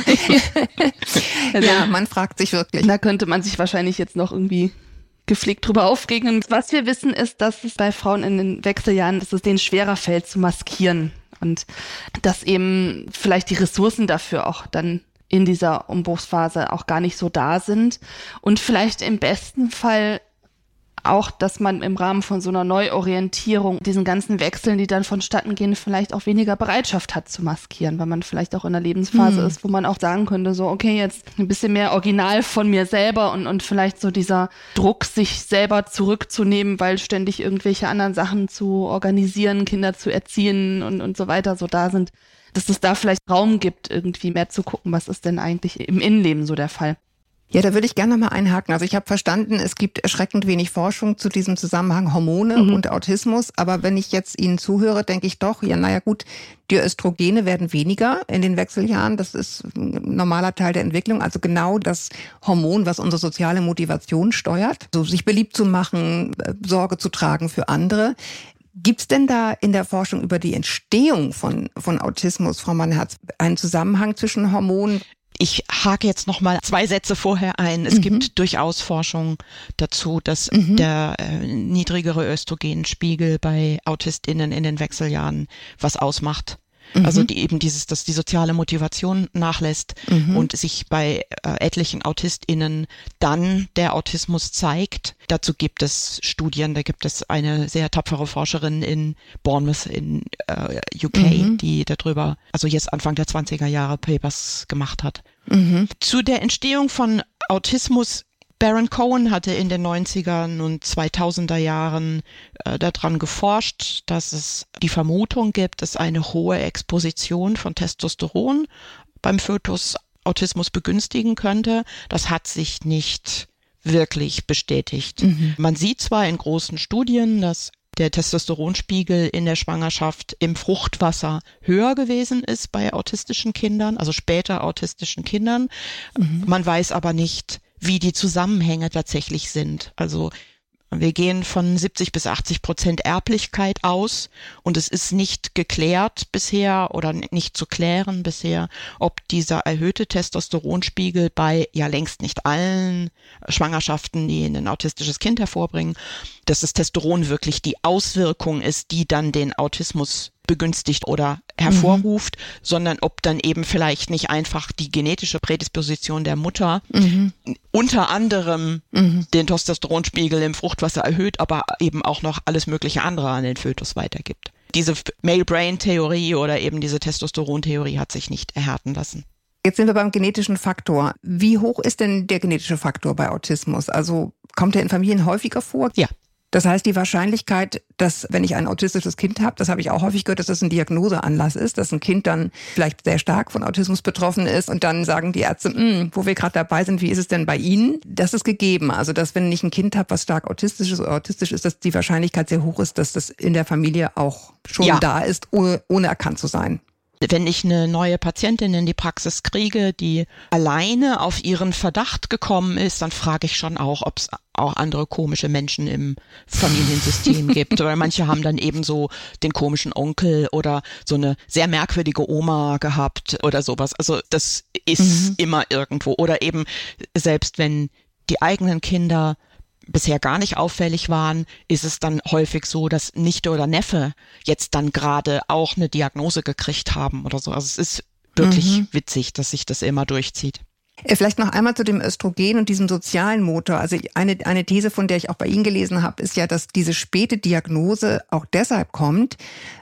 Also, ja, man fragt sich wirklich. Da könnte man sich wahrscheinlich jetzt noch irgendwie gepflegt drüber aufregen. Was wir wissen ist, dass es bei Frauen in den Wechseljahren, dass es denen schwerer fällt zu maskieren und dass eben vielleicht die Ressourcen dafür auch dann in dieser Umbruchsphase auch gar nicht so da sind und vielleicht im besten Fall auch, dass man im Rahmen von so einer Neuorientierung diesen ganzen Wechseln, die dann vonstatten gehen, vielleicht auch weniger Bereitschaft hat zu maskieren, weil man vielleicht auch in einer Lebensphase hm. ist, wo man auch sagen könnte, so okay, jetzt ein bisschen mehr Original von mir selber und, und vielleicht so dieser Druck, sich selber zurückzunehmen, weil ständig irgendwelche anderen Sachen zu organisieren, Kinder zu erziehen und, und so weiter so da sind, dass es da vielleicht Raum gibt, irgendwie mehr zu gucken, was ist denn eigentlich im Innenleben so der Fall. Ja, da würde ich gerne nochmal einhaken. Also ich habe verstanden, es gibt erschreckend wenig Forschung zu diesem Zusammenhang Hormone mhm. und Autismus. Aber wenn ich jetzt Ihnen zuhöre, denke ich doch, ja, naja gut, die Östrogene werden weniger in den Wechseljahren. Das ist ein normaler Teil der Entwicklung. Also genau das Hormon, was unsere soziale Motivation steuert. So sich beliebt zu machen, Sorge zu tragen für andere. Gibt's denn da in der Forschung über die Entstehung von, von Autismus, Frau Mannherz, einen Zusammenhang zwischen Hormonen? Ich hake jetzt noch mal zwei Sätze vorher ein. Es mhm. gibt durchaus Forschung dazu, dass mhm. der äh, niedrigere Östrogenspiegel bei AutistInnen in den Wechseljahren was ausmacht. Mhm. Also die, eben dieses, dass die soziale Motivation nachlässt mhm. und sich bei äh, etlichen AutistInnen dann der Autismus zeigt. Dazu gibt es Studien, da gibt es eine sehr tapfere Forscherin in Bournemouth in äh, U K, mhm. die darüber, also jetzt Anfang der zwanziger Jahre Papers gemacht hat. Mhm. Zu der Entstehung von Autismus, Baron Cohen hatte in den neunzigern und zweitausender Jahren äh, daran geforscht, dass es die Vermutung gibt, dass eine hohe Exposition von Testosteron beim Fötus Autismus begünstigen könnte. Das hat sich nicht wirklich bestätigt. Mhm. Man sieht zwar in großen Studien, dass der Testosteronspiegel in der Schwangerschaft im Fruchtwasser höher gewesen ist bei autistischen Kindern, also später autistischen Kindern. Mhm. Man weiß aber nicht, wie die Zusammenhänge tatsächlich sind. Also wir gehen von siebzig bis achtzig Prozent Erblichkeit aus und es ist nicht geklärt bisher oder nicht zu klären bisher, ob dieser erhöhte Testosteronspiegel bei ja längst nicht allen Schwangerschaften, die ein autistisches Kind hervorbringen, dass das Testosteron wirklich die Auswirkung ist, die dann den Autismus begünstigt oder hervorruft, mhm. sondern ob dann eben vielleicht nicht einfach die genetische Prädisposition der Mutter mhm. unter anderem mhm. den Testosteronspiegel im Fruchtwasser erhöht, aber eben auch noch alles mögliche andere an den Fötus weitergibt. Diese Male-Brain-Theorie oder eben diese Testosteron-Theorie hat sich nicht erhärten lassen. Jetzt sind wir beim genetischen Faktor. Wie hoch ist denn der genetische Faktor bei Autismus? Also kommt der in Familien häufiger vor? Ja. Das heißt, die Wahrscheinlichkeit, dass, wenn ich ein autistisches Kind habe, das habe ich auch häufig gehört, dass das ein Diagnoseanlass ist, dass ein Kind dann vielleicht sehr stark von Autismus betroffen ist und dann sagen die Ärzte, wo wir gerade dabei sind, wie ist es denn bei Ihnen? Das ist gegeben. Also, dass wenn ich ein Kind habe, was stark autistisch ist oder autistisch ist, dass die Wahrscheinlichkeit sehr hoch ist, dass das in der Familie auch schon ja. da ist, ohne, ohne erkannt zu sein. Wenn ich eine neue Patientin in die Praxis kriege, die alleine auf ihren Verdacht gekommen ist, dann frage ich schon auch, ob es auch andere komische Menschen im Familiensystem gibt. Oder manche haben dann eben so den komischen Onkel oder so eine sehr merkwürdige Oma gehabt oder sowas. Also das ist mhm. immer irgendwo. Oder eben selbst wenn die eigenen Kinder bisher gar nicht auffällig waren, ist es dann häufig so, dass Nichte oder Neffe jetzt dann gerade auch eine Diagnose gekriegt haben oder so. Also es ist wirklich mhm. witzig, dass sich das immer durchzieht. Vielleicht noch einmal zu dem Östrogen und diesem sozialen Motor. Also eine, eine These, von der ich auch bei Ihnen gelesen habe, ist ja, dass diese späte Diagnose auch deshalb kommt,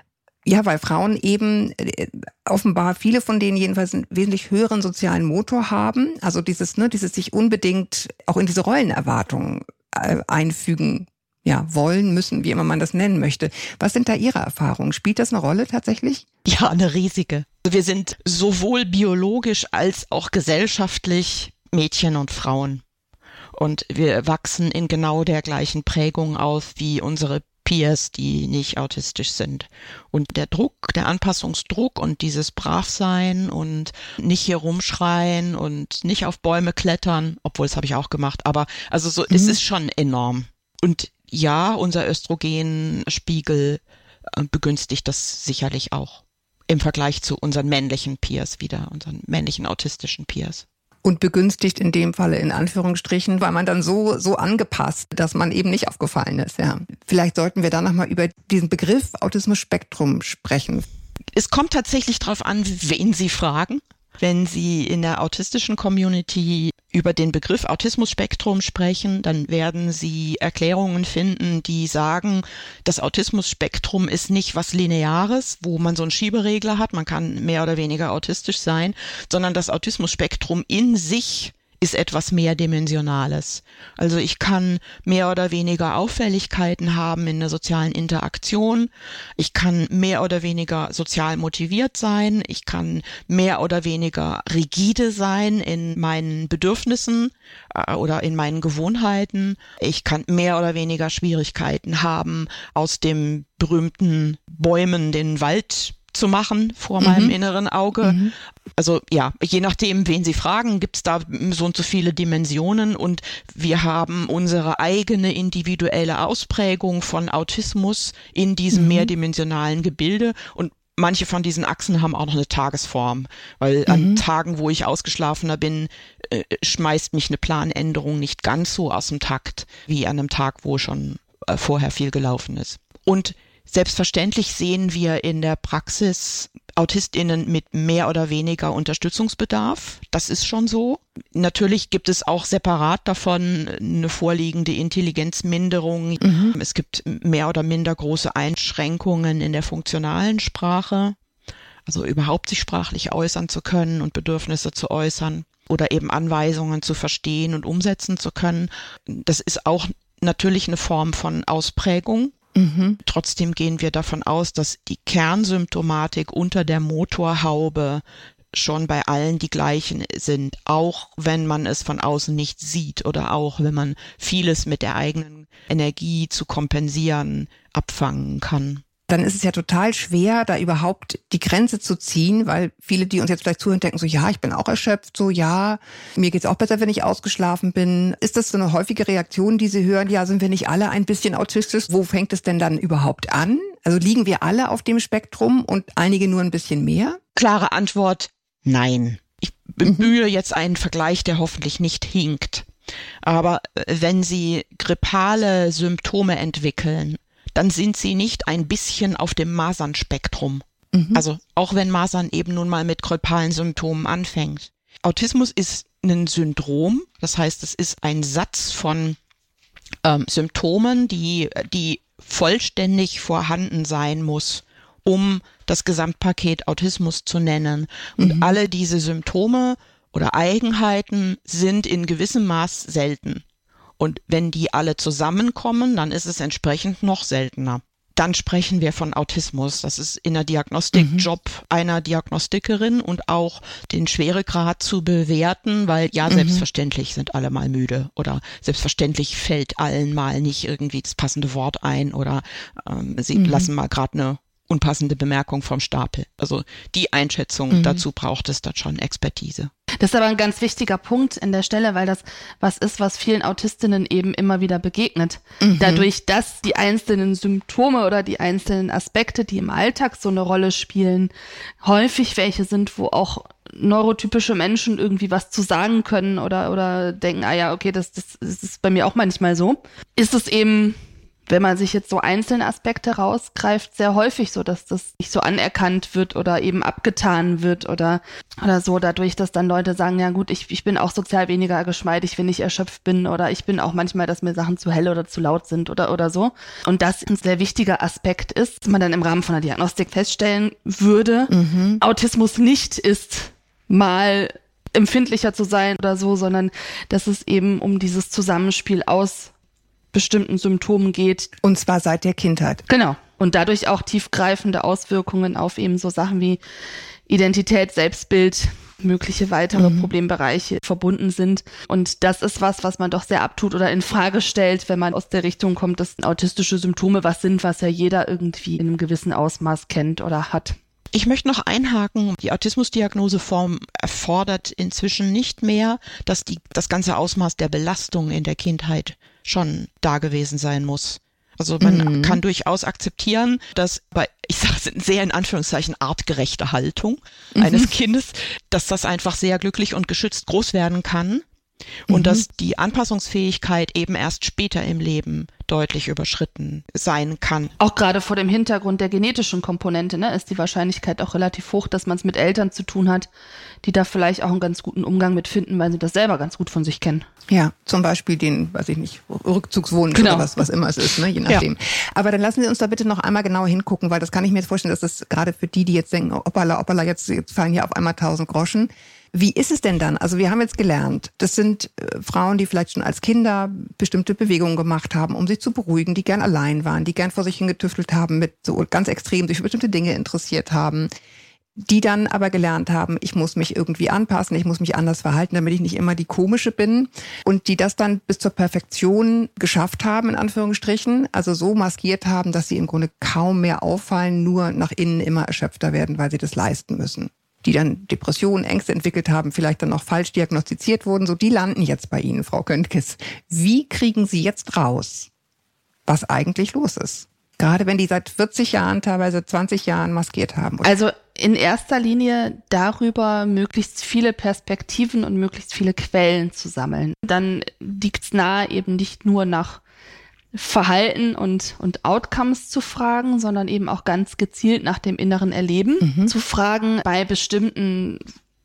Ja, weil Frauen eben äh, offenbar, viele von denen jedenfalls einen wesentlich höheren sozialen Motor haben. Also dieses, ne, dieses sich unbedingt auch in diese Rollenerwartungen äh, einfügen, ja, wollen, müssen, wie immer man das nennen möchte. Was sind da Ihre Erfahrungen? Spielt das eine Rolle tatsächlich? Ja, eine riesige. Wir sind sowohl biologisch als auch gesellschaftlich Mädchen und Frauen. Und wir wachsen in genau der gleichen Prägung auf wie unsere Peers, die nicht autistisch sind. Und der Druck, der Anpassungsdruck und dieses Bravsein und nicht hier rumschreien und nicht auf Bäume klettern, obwohl das habe ich auch gemacht, aber also so, mhm. es ist schon enorm. Und ja, unser Östrogenspiegel äh, begünstigt das sicherlich auch im Vergleich zu unseren männlichen Peers wieder, unseren männlichen autistischen Peers. Und begünstigt in dem Falle in Anführungsstrichen, weil man dann so so angepasst, dass man eben nicht aufgefallen ist. Ja. Vielleicht sollten wir dann nochmal über diesen Begriff Autismus-Spektrum sprechen. Es kommt tatsächlich darauf an, wen Sie fragen. Wenn Sie in der autistischen Community über den Begriff Autismus-Spektrum sprechen, dann werden Sie Erklärungen finden, die sagen, das Autismus-Spektrum ist nicht was Lineares, wo man so einen Schieberegler hat, man kann mehr oder weniger autistisch sein, sondern das Autismus-Spektrum in sich ist etwas Mehrdimensionales. Also ich kann mehr oder weniger Auffälligkeiten haben in der sozialen Interaktion. Ich kann mehr oder weniger sozial motiviert sein. Ich kann mehr oder weniger rigide sein in meinen Bedürfnissen äh, oder in meinen Gewohnheiten. Ich kann mehr oder weniger Schwierigkeiten haben, aus dem berühmten Bäumen den Wald zu machen vor mhm. meinem inneren Auge. Mhm. Also ja, je nachdem, wen Sie fragen, gibt es da so und so viele Dimensionen und wir haben unsere eigene individuelle Ausprägung von Autismus in diesem mhm. mehrdimensionalen Gebilde und manche von diesen Achsen haben auch noch eine Tagesform, weil mhm. an Tagen, wo ich ausgeschlafener bin, äh, schmeißt mich eine Planänderung nicht ganz so aus dem Takt wie an einem Tag, wo schon äh, vorher viel gelaufen ist. Und selbstverständlich sehen wir in der Praxis AutistInnen mit mehr oder weniger Unterstützungsbedarf. Das ist schon so. Natürlich gibt es auch separat davon eine vorliegende Intelligenzminderung. Mhm. Es gibt mehr oder minder große Einschränkungen in der funktionalen Sprache. Also überhaupt sich sprachlich äußern zu können und Bedürfnisse zu äußern oder eben Anweisungen zu verstehen und umsetzen zu können. Das ist auch natürlich eine Form von Ausprägung. Mhm. Trotzdem gehen wir davon aus, dass die Kernsymptomatik unter der Motorhaube schon bei allen die gleichen sind, auch wenn man es von außen nicht sieht oder auch wenn man vieles mit der eigenen Energie zu kompensieren abfangen kann. Dann ist es ja total schwer, da überhaupt die Grenze zu ziehen, weil viele, die uns jetzt vielleicht zuhören, denken so, ja, ich bin auch erschöpft, so, ja, mir geht's auch besser, wenn ich ausgeschlafen bin. Ist das so eine häufige Reaktion, die Sie hören, ja, sind wir nicht alle ein bisschen autistisch? Wo fängt es denn dann überhaupt an? Also liegen wir alle auf dem Spektrum und einige nur ein bisschen mehr? Klare Antwort, nein. Ich bemühe jetzt einen Vergleich, der hoffentlich nicht hinkt. Aber wenn Sie grippale Symptome entwickeln, dann sind sie nicht ein bisschen auf dem Masernspektrum. Mhm. Also auch wenn Masern eben nun mal mit grippalen Symptomen anfängt. Autismus ist ein Syndrom, das heißt, es ist ein Satz von ähm, Symptomen, die, die vollständig vorhanden sein muss, um das Gesamtpaket Autismus zu nennen. Und mhm. alle diese Symptome oder Eigenheiten sind in gewissem Maß selten. Und wenn die alle zusammenkommen, dann ist es entsprechend noch seltener. Dann sprechen wir von Autismus. Das ist in der Diagnostik mhm. Job einer Diagnostikerin und auch den Schweregrad zu bewerten, weil ja, mhm. selbstverständlich sind alle mal müde oder selbstverständlich fällt allen mal nicht irgendwie das passende Wort ein oder ähm, sie mhm. lassen mal gerade eine unpassende Bemerkung vom Stapel. Also die Einschätzung, mhm. dazu braucht es dann schon Expertise. Das ist aber ein ganz wichtiger Punkt in der Stelle, weil das was ist, was vielen Autistinnen eben immer wieder begegnet. Mhm. Dadurch, dass die einzelnen Symptome oder die einzelnen Aspekte, die im Alltag so eine Rolle spielen, häufig welche sind, wo auch neurotypische Menschen irgendwie was zu sagen können oder oder denken, ah ja, okay, das, das, das ist bei mir auch manchmal so, ist es eben wenn man sich jetzt so einzelne Aspekte rausgreift, sehr häufig so, dass das nicht so anerkannt wird oder eben abgetan wird oder oder so, dadurch, dass dann Leute sagen, ja gut, ich, ich bin auch sozial weniger geschmeidig, wenn ich erschöpft bin oder ich bin auch manchmal, dass mir Sachen zu hell oder zu laut sind oder oder so. Und das ein sehr wichtiger Aspekt ist, dass man dann im Rahmen von einer Diagnostik feststellen würde, mhm. Autismus nicht ist mal empfindlicher zu sein oder so, sondern dass es eben um dieses Zusammenspiel aus bestimmten Symptomen geht. Und zwar seit der Kindheit. Genau. Und dadurch auch tiefgreifende Auswirkungen auf eben so Sachen wie Identität, Selbstbild, mögliche weitere mhm. Problembereiche verbunden sind. Und das ist was, was man doch sehr abtut oder in Frage stellt, wenn man aus der Richtung kommt, dass autistische Symptome was sind, was ja jeder irgendwie in einem gewissen Ausmaß kennt oder hat. Ich möchte noch einhaken, die Autismusdiagnoseform erfordert inzwischen nicht mehr, dass die, das ganze Ausmaß der Belastung in der Kindheit schon da gewesen sein muss. Also man mhm. kann durchaus akzeptieren, dass bei, ich sage es sehr in Anführungszeichen, artgerechte Haltung mhm. eines Kindes, dass das einfach sehr glücklich und geschützt groß werden kann und mhm. dass die Anpassungsfähigkeit eben erst später im Leben deutlich überschritten sein kann. Auch gerade vor dem Hintergrund der genetischen Komponente, ne, ist die Wahrscheinlichkeit auch relativ hoch, dass man es mit Eltern zu tun hat, die da vielleicht auch einen ganz guten Umgang mit finden, weil sie das selber ganz gut von sich kennen. Ja, zum Beispiel den, weiß ich nicht, Rückzugswunsch genau. oder was, was immer es ist, ne, je nachdem. Ja. Aber dann lassen Sie uns da bitte noch einmal genau hingucken, weil das kann ich mir jetzt vorstellen, dass das gerade für die, die jetzt denken, hoppala, hoppala, jetzt, jetzt fallen hier auf einmal tausend Groschen. Wie ist es denn dann? Also wir haben jetzt gelernt, das sind äh, Frauen, die vielleicht schon als Kinder bestimmte Bewegungen gemacht haben, um sich zu beruhigen, die gern allein waren, die gern vor sich hingetüftelt haben, mit so ganz extrem sich für bestimmte Dinge interessiert haben, die dann aber gelernt haben, ich muss mich irgendwie anpassen, ich muss mich anders verhalten, damit ich nicht immer die Komische bin, und die das dann bis zur Perfektion geschafft haben, in Anführungsstrichen, also so maskiert haben, dass sie im Grunde kaum mehr auffallen, nur nach innen immer erschöpfter werden, weil sie das leisten müssen. Die dann Depressionen, Ängste entwickelt haben, vielleicht dann auch falsch diagnostiziert wurden, so die landen jetzt bei Ihnen, Frau Köntges. Wie kriegen Sie jetzt raus, was eigentlich los ist? Gerade wenn die seit vierzig Jahren, teilweise zwanzig Jahren maskiert haben. Also in erster Linie darüber, möglichst viele Perspektiven und möglichst viele Quellen zu sammeln. Dann liegt es nahe, eben nicht nur nach Verhalten und, und Outcomes zu fragen, sondern eben auch ganz gezielt nach dem inneren Erleben mhm. zu fragen, bei bestimmten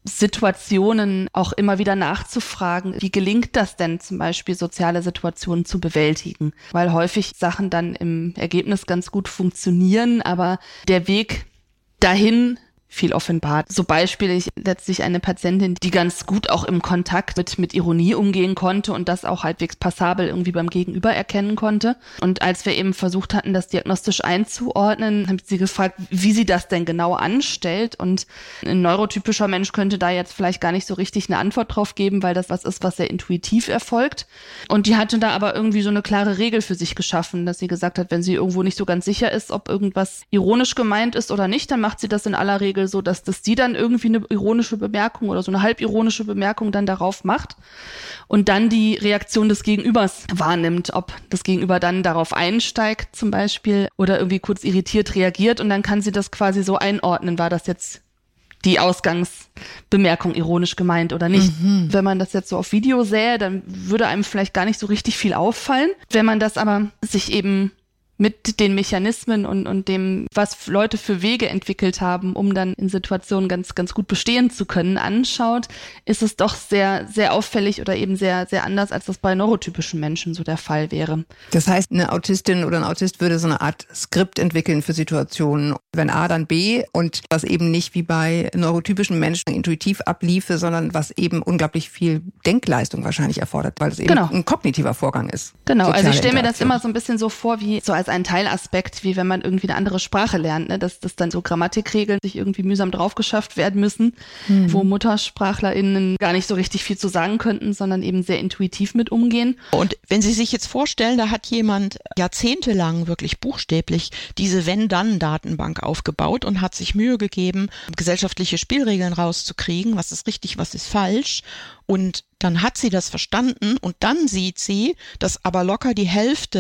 Situationen auch immer wieder nachzufragen, wie gelingt das denn zum Beispiel, soziale Situationen zu bewältigen? Weil häufig Sachen dann im Ergebnis ganz gut funktionieren, aber der Weg dahin viel offenbart. So Beispiel, ich letztlich eine Patientin, die ganz gut auch im Kontakt mit, mit Ironie umgehen konnte und das auch halbwegs passabel irgendwie beim Gegenüber erkennen konnte. Und als wir eben versucht hatten, das diagnostisch einzuordnen, habe ich sie gefragt, wie sie das denn genau anstellt. Und ein neurotypischer Mensch könnte da jetzt vielleicht gar nicht so richtig eine Antwort drauf geben, weil das was ist, was sehr intuitiv erfolgt. Und die hatte da aber irgendwie so eine klare Regel für sich geschaffen, dass sie gesagt hat, wenn sie irgendwo nicht so ganz sicher ist, ob irgendwas ironisch gemeint ist oder nicht, dann macht sie das in aller Regel so, dass das die dann irgendwie eine ironische Bemerkung oder so eine halbironische Bemerkung dann darauf macht und dann die Reaktion des Gegenübers wahrnimmt, ob das Gegenüber dann darauf einsteigt zum Beispiel oder irgendwie kurz irritiert reagiert, und dann kann sie das quasi so einordnen, war das jetzt die Ausgangsbemerkung ironisch gemeint oder nicht. Mhm. Wenn man das jetzt so auf Video sähe, dann würde einem vielleicht gar nicht so richtig viel auffallen. Wenn man das aber sich eben mit den Mechanismen und, und dem, was Leute für Wege entwickelt haben, um dann in Situationen ganz, ganz gut bestehen zu können, anschaut, ist es doch sehr, sehr auffällig oder eben sehr, sehr anders, als das bei neurotypischen Menschen so der Fall wäre. Das heißt, eine Autistin oder ein Autist würde so eine Art Skript entwickeln für Situationen. Wenn A, dann B, und was eben nicht wie bei neurotypischen Menschen intuitiv abliefe, sondern was eben unglaublich viel Denkleistung wahrscheinlich erfordert, weil es eben genau. ein kognitiver Vorgang ist. Genau, also ich stelle mir das immer so ein bisschen so vor, wie so als ein Teilaspekt, wie wenn man irgendwie eine andere Sprache lernt, ne? dass, dass dann so Grammatikregeln sich irgendwie mühsam drauf geschafft werden müssen, mhm. wo MuttersprachlerInnen gar nicht so richtig viel zu sagen könnten, sondern eben sehr intuitiv mit umgehen. Und wenn Sie sich jetzt vorstellen, da hat jemand jahrzehntelang wirklich buchstäblich diese Wenn-Dann-Datenbank aufgebaut und hat sich Mühe gegeben, gesellschaftliche Spielregeln rauszukriegen, was ist richtig, was ist falsch. Und dann hat sie das verstanden und dann sieht sie, dass aber locker die Hälfte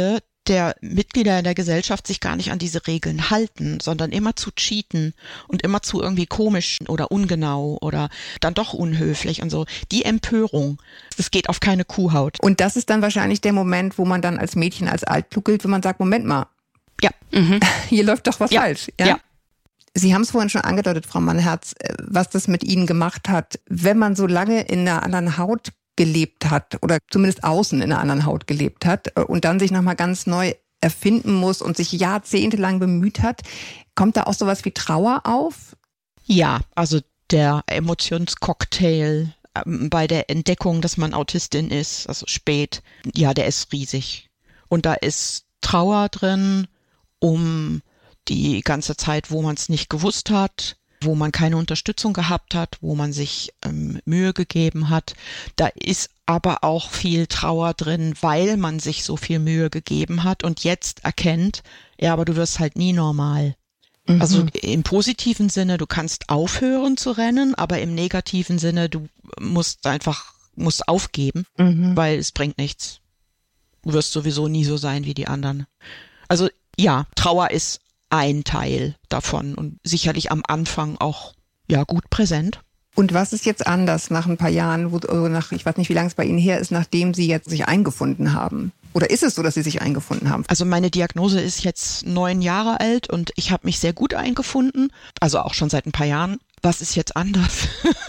der Mitglieder in der Gesellschaft sich gar nicht an diese Regeln halten, sondern immer zu cheaten und immer zu irgendwie komisch oder ungenau oder dann doch unhöflich und so. Die Empörung, das geht auf keine Kuhhaut. Und das ist dann wahrscheinlich der Moment, wo man dann als Mädchen als altklug gilt, wenn man sagt, Moment mal, ja, mhm. hier läuft doch was ja. falsch. Ja. ja. Sie haben es vorhin schon angedeutet, Frau Mannherz, was das mit Ihnen gemacht hat, wenn man so lange in einer anderen Haut gelebt hat oder zumindest außen in einer anderen Haut gelebt hat und dann sich nochmal ganz neu erfinden muss und sich jahrzehntelang bemüht hat. Kommt da auch sowas wie Trauer auf? Ja, also der Emotionscocktail ähm, bei der Entdeckung, dass man Autistin ist, also spät, ja, der ist riesig. Und da ist Trauer drin um die ganze Zeit, wo man es nicht gewusst hat, wo man keine Unterstützung gehabt hat, wo man sich ähm, Mühe gegeben hat. Da ist aber auch viel Trauer drin, weil man sich so viel Mühe gegeben hat und jetzt erkennt, ja, aber du wirst halt nie normal. Mhm. Also im positiven Sinne, du kannst aufhören zu rennen, aber im negativen Sinne, du musst einfach, musst aufgeben, mhm. weil es bringt nichts. Du wirst sowieso nie so sein wie die anderen. Also ja, Trauer ist ein Teil davon und sicherlich am Anfang auch ja gut präsent. Und was ist jetzt anders nach ein paar Jahren, wo, also nach, ich weiß nicht, wie lange es bei Ihnen her ist, nachdem Sie jetzt sich eingefunden haben? Oder ist es so, dass Sie sich eingefunden haben? Also meine Diagnose ist jetzt neun Jahre alt und ich habe mich sehr gut eingefunden, also auch schon seit ein paar Jahren. Was ist jetzt anders?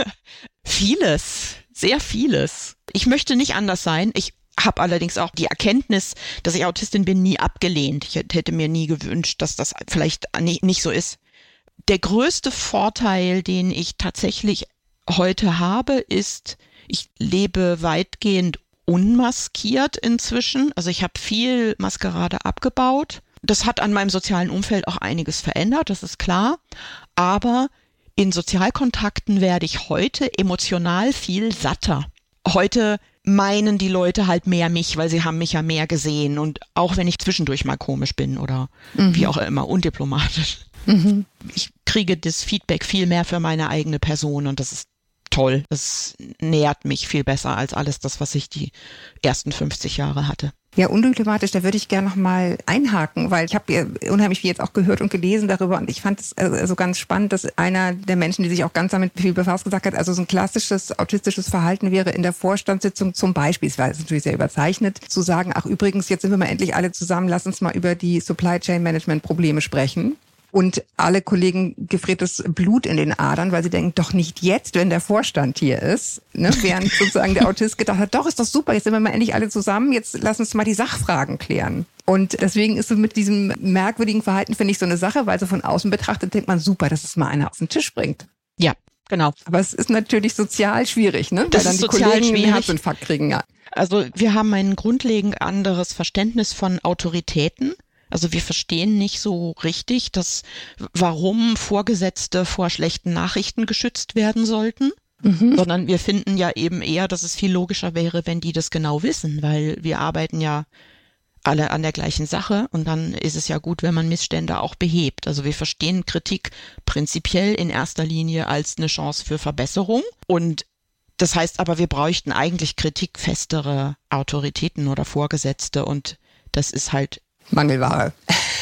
Vieles, sehr vieles. Ich möchte nicht anders sein. Ich habe allerdings auch die Erkenntnis, dass ich Autistin bin, nie abgelehnt. Ich hätte mir nie gewünscht, dass das vielleicht nicht so ist. Der größte Vorteil, den ich tatsächlich heute habe, ist, ich lebe weitgehend unmaskiert inzwischen. Also ich habe viel Maskerade abgebaut. Das hat an meinem sozialen Umfeld auch einiges verändert, das ist klar. Aber in Sozialkontakten werde ich heute emotional viel satter. Heute meinen die Leute halt mehr mich, weil sie haben mich ja mehr gesehen. Und auch wenn ich zwischendurch mal komisch bin oder mhm. wie auch immer, undiplomatisch. Mhm. Ich kriege das Feedback viel mehr für meine eigene Person und das ist toll. Das nährt mich viel besser als alles das, was ich die ersten fünfzig Jahre hatte. Ja, undiplomatisch, da würde ich gerne noch mal einhaken, weil ich habe unheimlich viel jetzt auch gehört und gelesen darüber und ich fand es also ganz spannend, dass einer der Menschen, die sich auch ganz damit viel befasst, gesagt hat, also so ein klassisches autistisches Verhalten wäre in der Vorstandssitzung zum Beispiel, das war jetzt natürlich sehr überzeichnet, zu sagen, ach übrigens, jetzt sind wir mal endlich alle zusammen, lass uns mal über die Supply Chain Management Probleme sprechen. Und alle Kollegen gefriertes Blut in den Adern, weil sie denken, doch nicht jetzt, wenn der Vorstand hier ist. Ne? Während sozusagen der Autist gedacht hat, doch, ist doch super, jetzt sind wir mal endlich alle zusammen, jetzt lass uns mal die Sachfragen klären. Und deswegen ist so mit diesem merkwürdigen Verhalten, finde ich, so eine Sache, weil so von außen betrachtet denkt man, super, dass es mal einer auf den Tisch bringt. Ja, genau. Aber es ist natürlich sozial schwierig, ne? Das weil dann ist die sozial Kollegen schwierig. einen Herzinfarkt kriegen. Ja. Also wir haben ein grundlegend anderes Verständnis von Autoritäten. Also wir verstehen nicht so richtig, dass warum Vorgesetzte vor schlechten Nachrichten geschützt werden sollten, mhm. sondern wir finden ja eben eher, dass es viel logischer wäre, wenn die das genau wissen, weil wir arbeiten ja alle an der gleichen Sache und dann ist es ja gut, wenn man Missstände auch behebt. Also wir verstehen Kritik prinzipiell in erster Linie als eine Chance für Verbesserung und das heißt aber, wir bräuchten eigentlich kritikfestere Autoritäten oder Vorgesetzte und das ist halt Mangelware.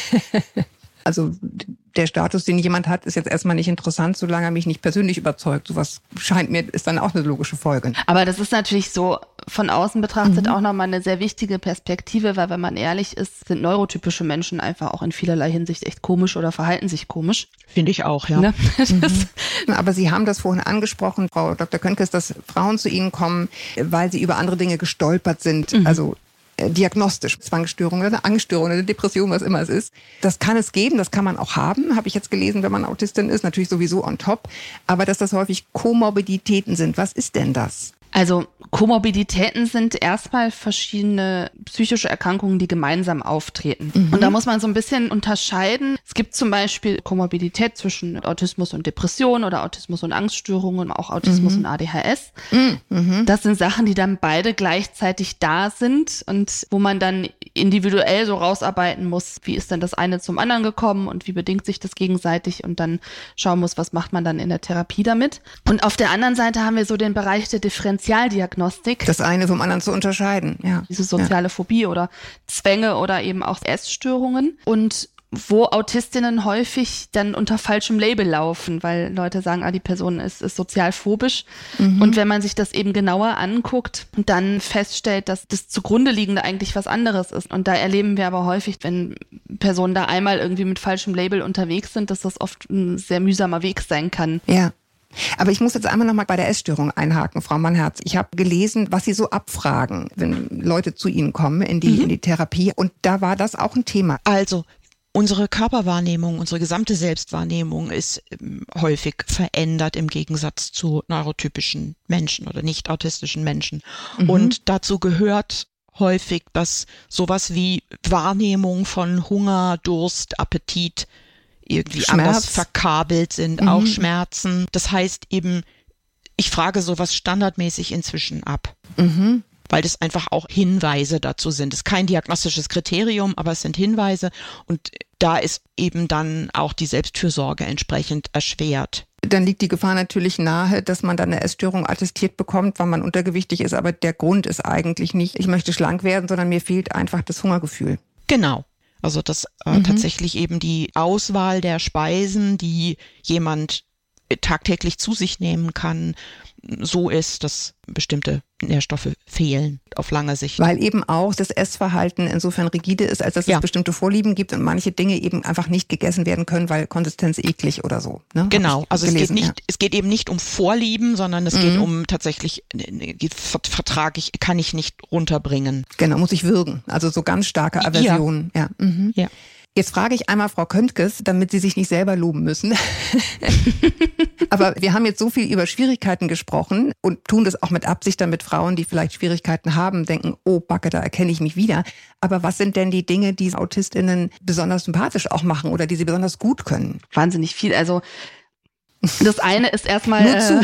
Also der Status, den jemand hat, ist jetzt erstmal nicht interessant, solange er mich nicht persönlich überzeugt. Sowas scheint mir, ist dann auch eine logische Folge. Aber das ist natürlich so von außen betrachtet mhm. auch nochmal eine sehr wichtige Perspektive, weil wenn man ehrlich ist, sind neurotypische Menschen einfach auch in vielerlei Hinsicht echt komisch oder verhalten sich komisch. Finde ich auch, ja. Ne? Mhm. Aber Sie haben das vorhin angesprochen, Frau Doktor Könkes, dass Frauen zu Ihnen kommen, weil sie über andere Dinge gestolpert sind. Mhm. Also diagnostisch, Zwangsstörung oder eine Angststörung oder eine Depression, was immer es ist. Das kann es geben, das kann man auch haben, habe ich jetzt gelesen, wenn man Autistin ist, natürlich sowieso on top, aber dass das häufig Komorbiditäten sind. Was ist denn das? Also Komorbiditäten sind erstmal verschiedene psychische Erkrankungen, die gemeinsam auftreten. Mhm. Und da muss man so ein bisschen unterscheiden. Es gibt zum Beispiel Komorbidität zwischen Autismus und Depression oder Autismus und Angststörungen, auch Autismus mhm. und A D H S. Mhm. Das sind Sachen, die dann beide gleichzeitig da sind und wo man dann individuell so rausarbeiten muss, wie ist denn das eine zum anderen gekommen und wie bedingt sich das gegenseitig und dann schauen muss, was macht man dann in der Therapie damit. Und auf der anderen Seite haben wir so den Bereich der Differentialdiagnostik. Das eine vom anderen zu unterscheiden, ja. Diese soziale ja. Phobie oder Zwänge oder eben auch Essstörungen und wo Autistinnen häufig dann unter falschem Label laufen, weil Leute sagen, ah, die Person ist, ist sozial phobisch. Mhm. Und wenn man sich das eben genauer anguckt und dann feststellt, dass das zugrunde liegende eigentlich was anderes ist. Und da erleben wir aber häufig, wenn Personen da einmal irgendwie mit falschem Label unterwegs sind, dass das oft ein sehr mühsamer Weg sein kann. Ja. Aber ich muss jetzt einmal nochmal bei der Essstörung einhaken, Frau Mannherz. Ich habe gelesen, was Sie so abfragen, wenn Leute zu Ihnen kommen in die, mhm. in die Therapie. Und da war das auch ein Thema. Also, unsere Körperwahrnehmung, unsere gesamte Selbstwahrnehmung ist ähm, häufig verändert im Gegensatz zu neurotypischen Menschen oder nicht autistischen Menschen. Mhm. Und dazu gehört häufig, dass sowas wie Wahrnehmung von Hunger, Durst, Appetit irgendwie Schmerz. anders verkabelt sind, mhm. auch Schmerzen. Das heißt eben, ich frage sowas standardmäßig inzwischen ab. Mhm. Weil das einfach auch Hinweise dazu sind. Es ist kein diagnostisches Kriterium, aber es sind Hinweise und da ist eben dann auch die Selbstfürsorge entsprechend erschwert. Dann liegt die Gefahr natürlich nahe, dass man dann eine Essstörung attestiert bekommt, weil man untergewichtig ist, aber der Grund ist eigentlich nicht, ich möchte schlank werden, sondern mir fehlt einfach das Hungergefühl. Genau. Also dass äh, mhm. tatsächlich eben die Auswahl der Speisen, die jemand tagtäglich zu sich nehmen kann, so ist, dass bestimmte Nährstoffe fehlen auf lange Sicht. Weil eben auch das Essverhalten insofern rigide ist, als dass ja. es bestimmte Vorlieben gibt und manche Dinge eben einfach nicht gegessen werden können, weil Konsistenz eklig oder so. Ne? Genau, also gelesen, es geht nicht, ja. es geht eben nicht um Vorlieben, sondern es mhm. geht um tatsächlich, Vertrag ich, kann ich nicht runterbringen. Genau, muss ich würgen. Also so ganz starke Aversion. Ja. Ja. Mhm. ja. Jetzt frage ich einmal Frau Köntges, damit Sie sich nicht selber loben müssen. Aber wir haben jetzt so viel über Schwierigkeiten gesprochen und tun das auch mit Absicht, damit Frauen, die vielleicht Schwierigkeiten haben, denken, oh Backe, da erkenne ich mich wieder. Aber was sind denn die Dinge, die AutistInnen besonders sympathisch auch machen oder die sie besonders gut können? Wahnsinnig viel. Also das eine ist erstmal, äh,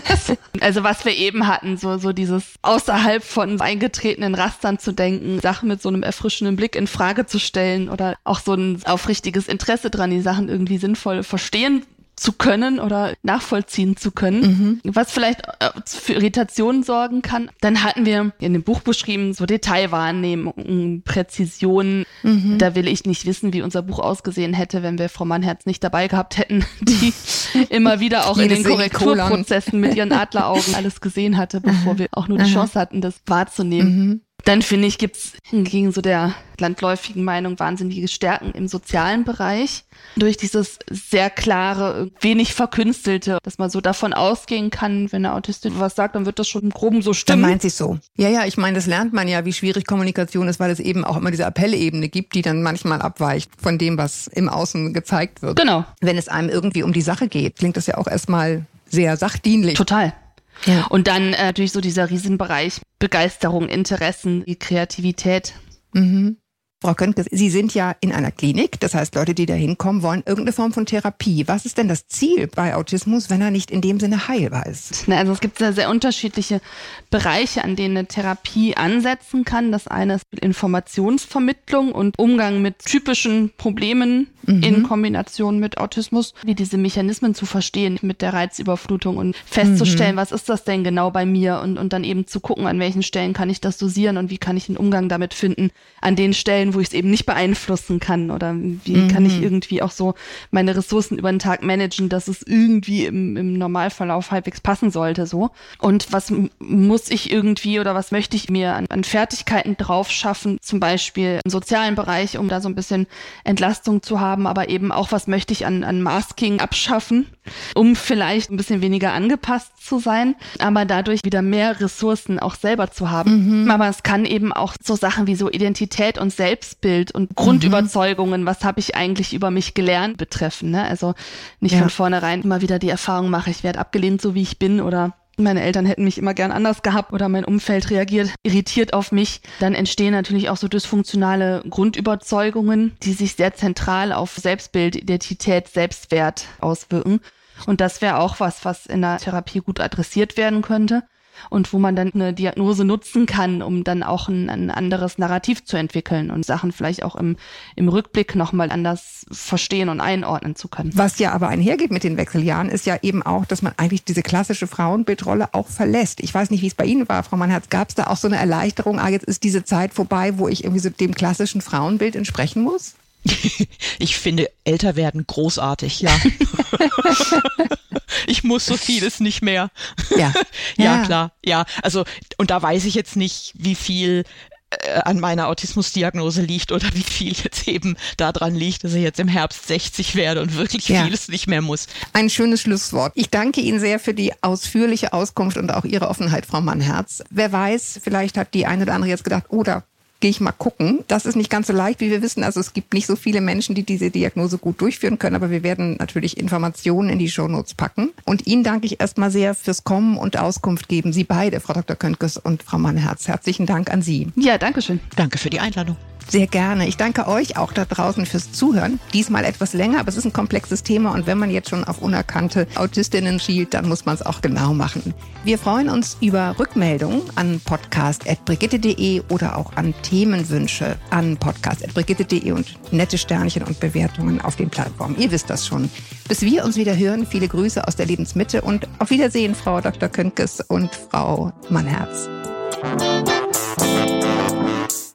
also was wir eben hatten, so so dieses außerhalb von eingetretenen Rastern zu denken, Sachen mit so einem erfrischenden Blick in Frage zu stellen oder auch so ein aufrichtiges Interesse dran, die Sachen irgendwie sinnvoll verstehen zu können oder nachvollziehen zu können, mhm. was vielleicht für Irritationen sorgen kann. Dann hatten wir in dem Buch beschrieben, so Detailwahrnehmung, Präzision. Mhm. Da will ich nicht wissen, wie unser Buch ausgesehen hätte, wenn wir Frau Mannherz nicht dabei gehabt hätten, die immer wieder auch in den Korrekturprozessen mit ihren Adleraugen alles gesehen hatte, bevor wir auch nur die Chance hatten, das wahrzunehmen. Mhm. Dann finde ich, gibt's hingegen so der landläufigen Meinung wahnsinnige Stärken im sozialen Bereich. Durch dieses sehr klare, wenig verkünstelte, dass man so davon ausgehen kann, wenn eine Autistin was sagt, dann wird das schon im Groben so stimmen. Dann meint sie so. Ja, ja, ich meine, das lernt man ja, wie schwierig Kommunikation ist, weil es eben auch immer diese Appellebene gibt, die dann manchmal abweicht von dem, was im Außen gezeigt wird. Genau. Wenn es einem irgendwie um die Sache geht, klingt das ja auch erstmal sehr sachdienlich. Total. Ja. Und dann äh, natürlich so dieser Riesenbereich Begeisterung, Interessen, die Kreativität. Mhm. Frau Köntges, Sie sind ja in einer Klinik, das heißt, Leute, die da hinkommen, wollen irgendeine Form von Therapie. Was ist denn das Ziel bei Autismus, wenn er nicht in dem Sinne heilbar ist? Also es gibt sehr, sehr unterschiedliche Bereiche, an denen eine Therapie ansetzen kann. Das eine ist Informationsvermittlung und Umgang mit typischen Problemen mhm. in Kombination mit Autismus, wie diese Mechanismen zu verstehen mit der Reizüberflutung und festzustellen, mhm. was ist das denn genau bei mir und, und dann eben zu gucken, an welchen Stellen kann ich das dosieren und wie kann ich einen Umgang damit finden, an den Stellen, wo ich es eben nicht beeinflussen kann oder wie mhm. kann ich irgendwie auch so meine Ressourcen über den Tag managen, dass es irgendwie im, im Normalverlauf halbwegs passen sollte, so. Und was m- muss ich irgendwie oder was möchte ich mir an, an Fertigkeiten drauf schaffen, zum Beispiel im sozialen Bereich, um da so ein bisschen Entlastung zu haben, aber eben auch, was möchte ich an, an Masking abschaffen, um vielleicht ein bisschen weniger angepasst zu sein, aber dadurch wieder mehr Ressourcen auch selber zu haben. Mhm. Aber es kann eben auch so Sachen wie so Identität und Selbstbild und Grundüberzeugungen, was habe ich eigentlich über mich gelernt, betreffen. Ne? Also nicht ja. von vornherein immer wieder die Erfahrung mache, ich werde abgelehnt, so wie ich bin oder meine Eltern hätten mich immer gern anders gehabt oder mein Umfeld reagiert irritiert auf mich. Dann entstehen natürlich auch so dysfunktionale Grundüberzeugungen, die sich sehr zentral auf Selbstbild, Identität, Selbstwert auswirken. Und das wäre auch was, was in der Therapie gut adressiert werden könnte. und wo man dann eine Diagnose nutzen kann, um dann auch ein, ein anderes Narrativ zu entwickeln und Sachen vielleicht auch im, im Rückblick nochmal anders verstehen und einordnen zu können. Was ja aber einhergeht mit den Wechseljahren, ist ja eben auch, dass man eigentlich diese klassische Frauenbildrolle auch verlässt. Ich weiß nicht, wie es bei Ihnen war, Frau Mannherz. Gab es da auch so eine Erleichterung, ah, jetzt ist diese Zeit vorbei, wo ich irgendwie so dem klassischen Frauenbild entsprechen muss? Ich finde älter werden großartig, ja. Ich muss so vieles nicht mehr. Ja. ja, ja, klar. Ja, also, und da weiß ich jetzt nicht, wie viel äh, an meiner Autismusdiagnose liegt oder wie viel jetzt eben daran liegt, dass ich jetzt im Herbst sechzig werde und wirklich ja. vieles nicht mehr muss. Ein schönes Schlusswort. Ich danke Ihnen sehr für die ausführliche Auskunft und auch Ihre Offenheit, Frau Mannherz. Wer weiß, vielleicht hat die eine oder andere jetzt gedacht, oder gehe ich mal gucken. Das ist nicht ganz so leicht, wie wir wissen. Also es gibt nicht so viele Menschen, die diese Diagnose gut durchführen können, aber wir werden natürlich Informationen in die Shownotes packen. Und Ihnen danke ich erstmal sehr fürs Kommen und Auskunft geben. Sie beide, Frau Doktor Köntges und Frau Mannherz. Herzlichen Dank an Sie. Ja, danke schön. Danke für die Einladung. Sehr gerne. Ich danke euch auch da draußen fürs Zuhören. Diesmal etwas länger, aber es ist ein komplexes Thema und wenn man jetzt schon auf unerkannte Autistinnen schielt, dann muss man es auch genau machen. Wir freuen uns über Rückmeldungen an podcast at brigitte punkt de oder auch an Themenwünsche an podcast at brigitte punkt de und nette Sternchen und Bewertungen auf den Plattformen. Ihr wisst das schon. Bis wir uns wieder hören, viele Grüße aus der Lebensmitte und auf Wiedersehen, Frau Doktor Köntges und Frau Mannherz.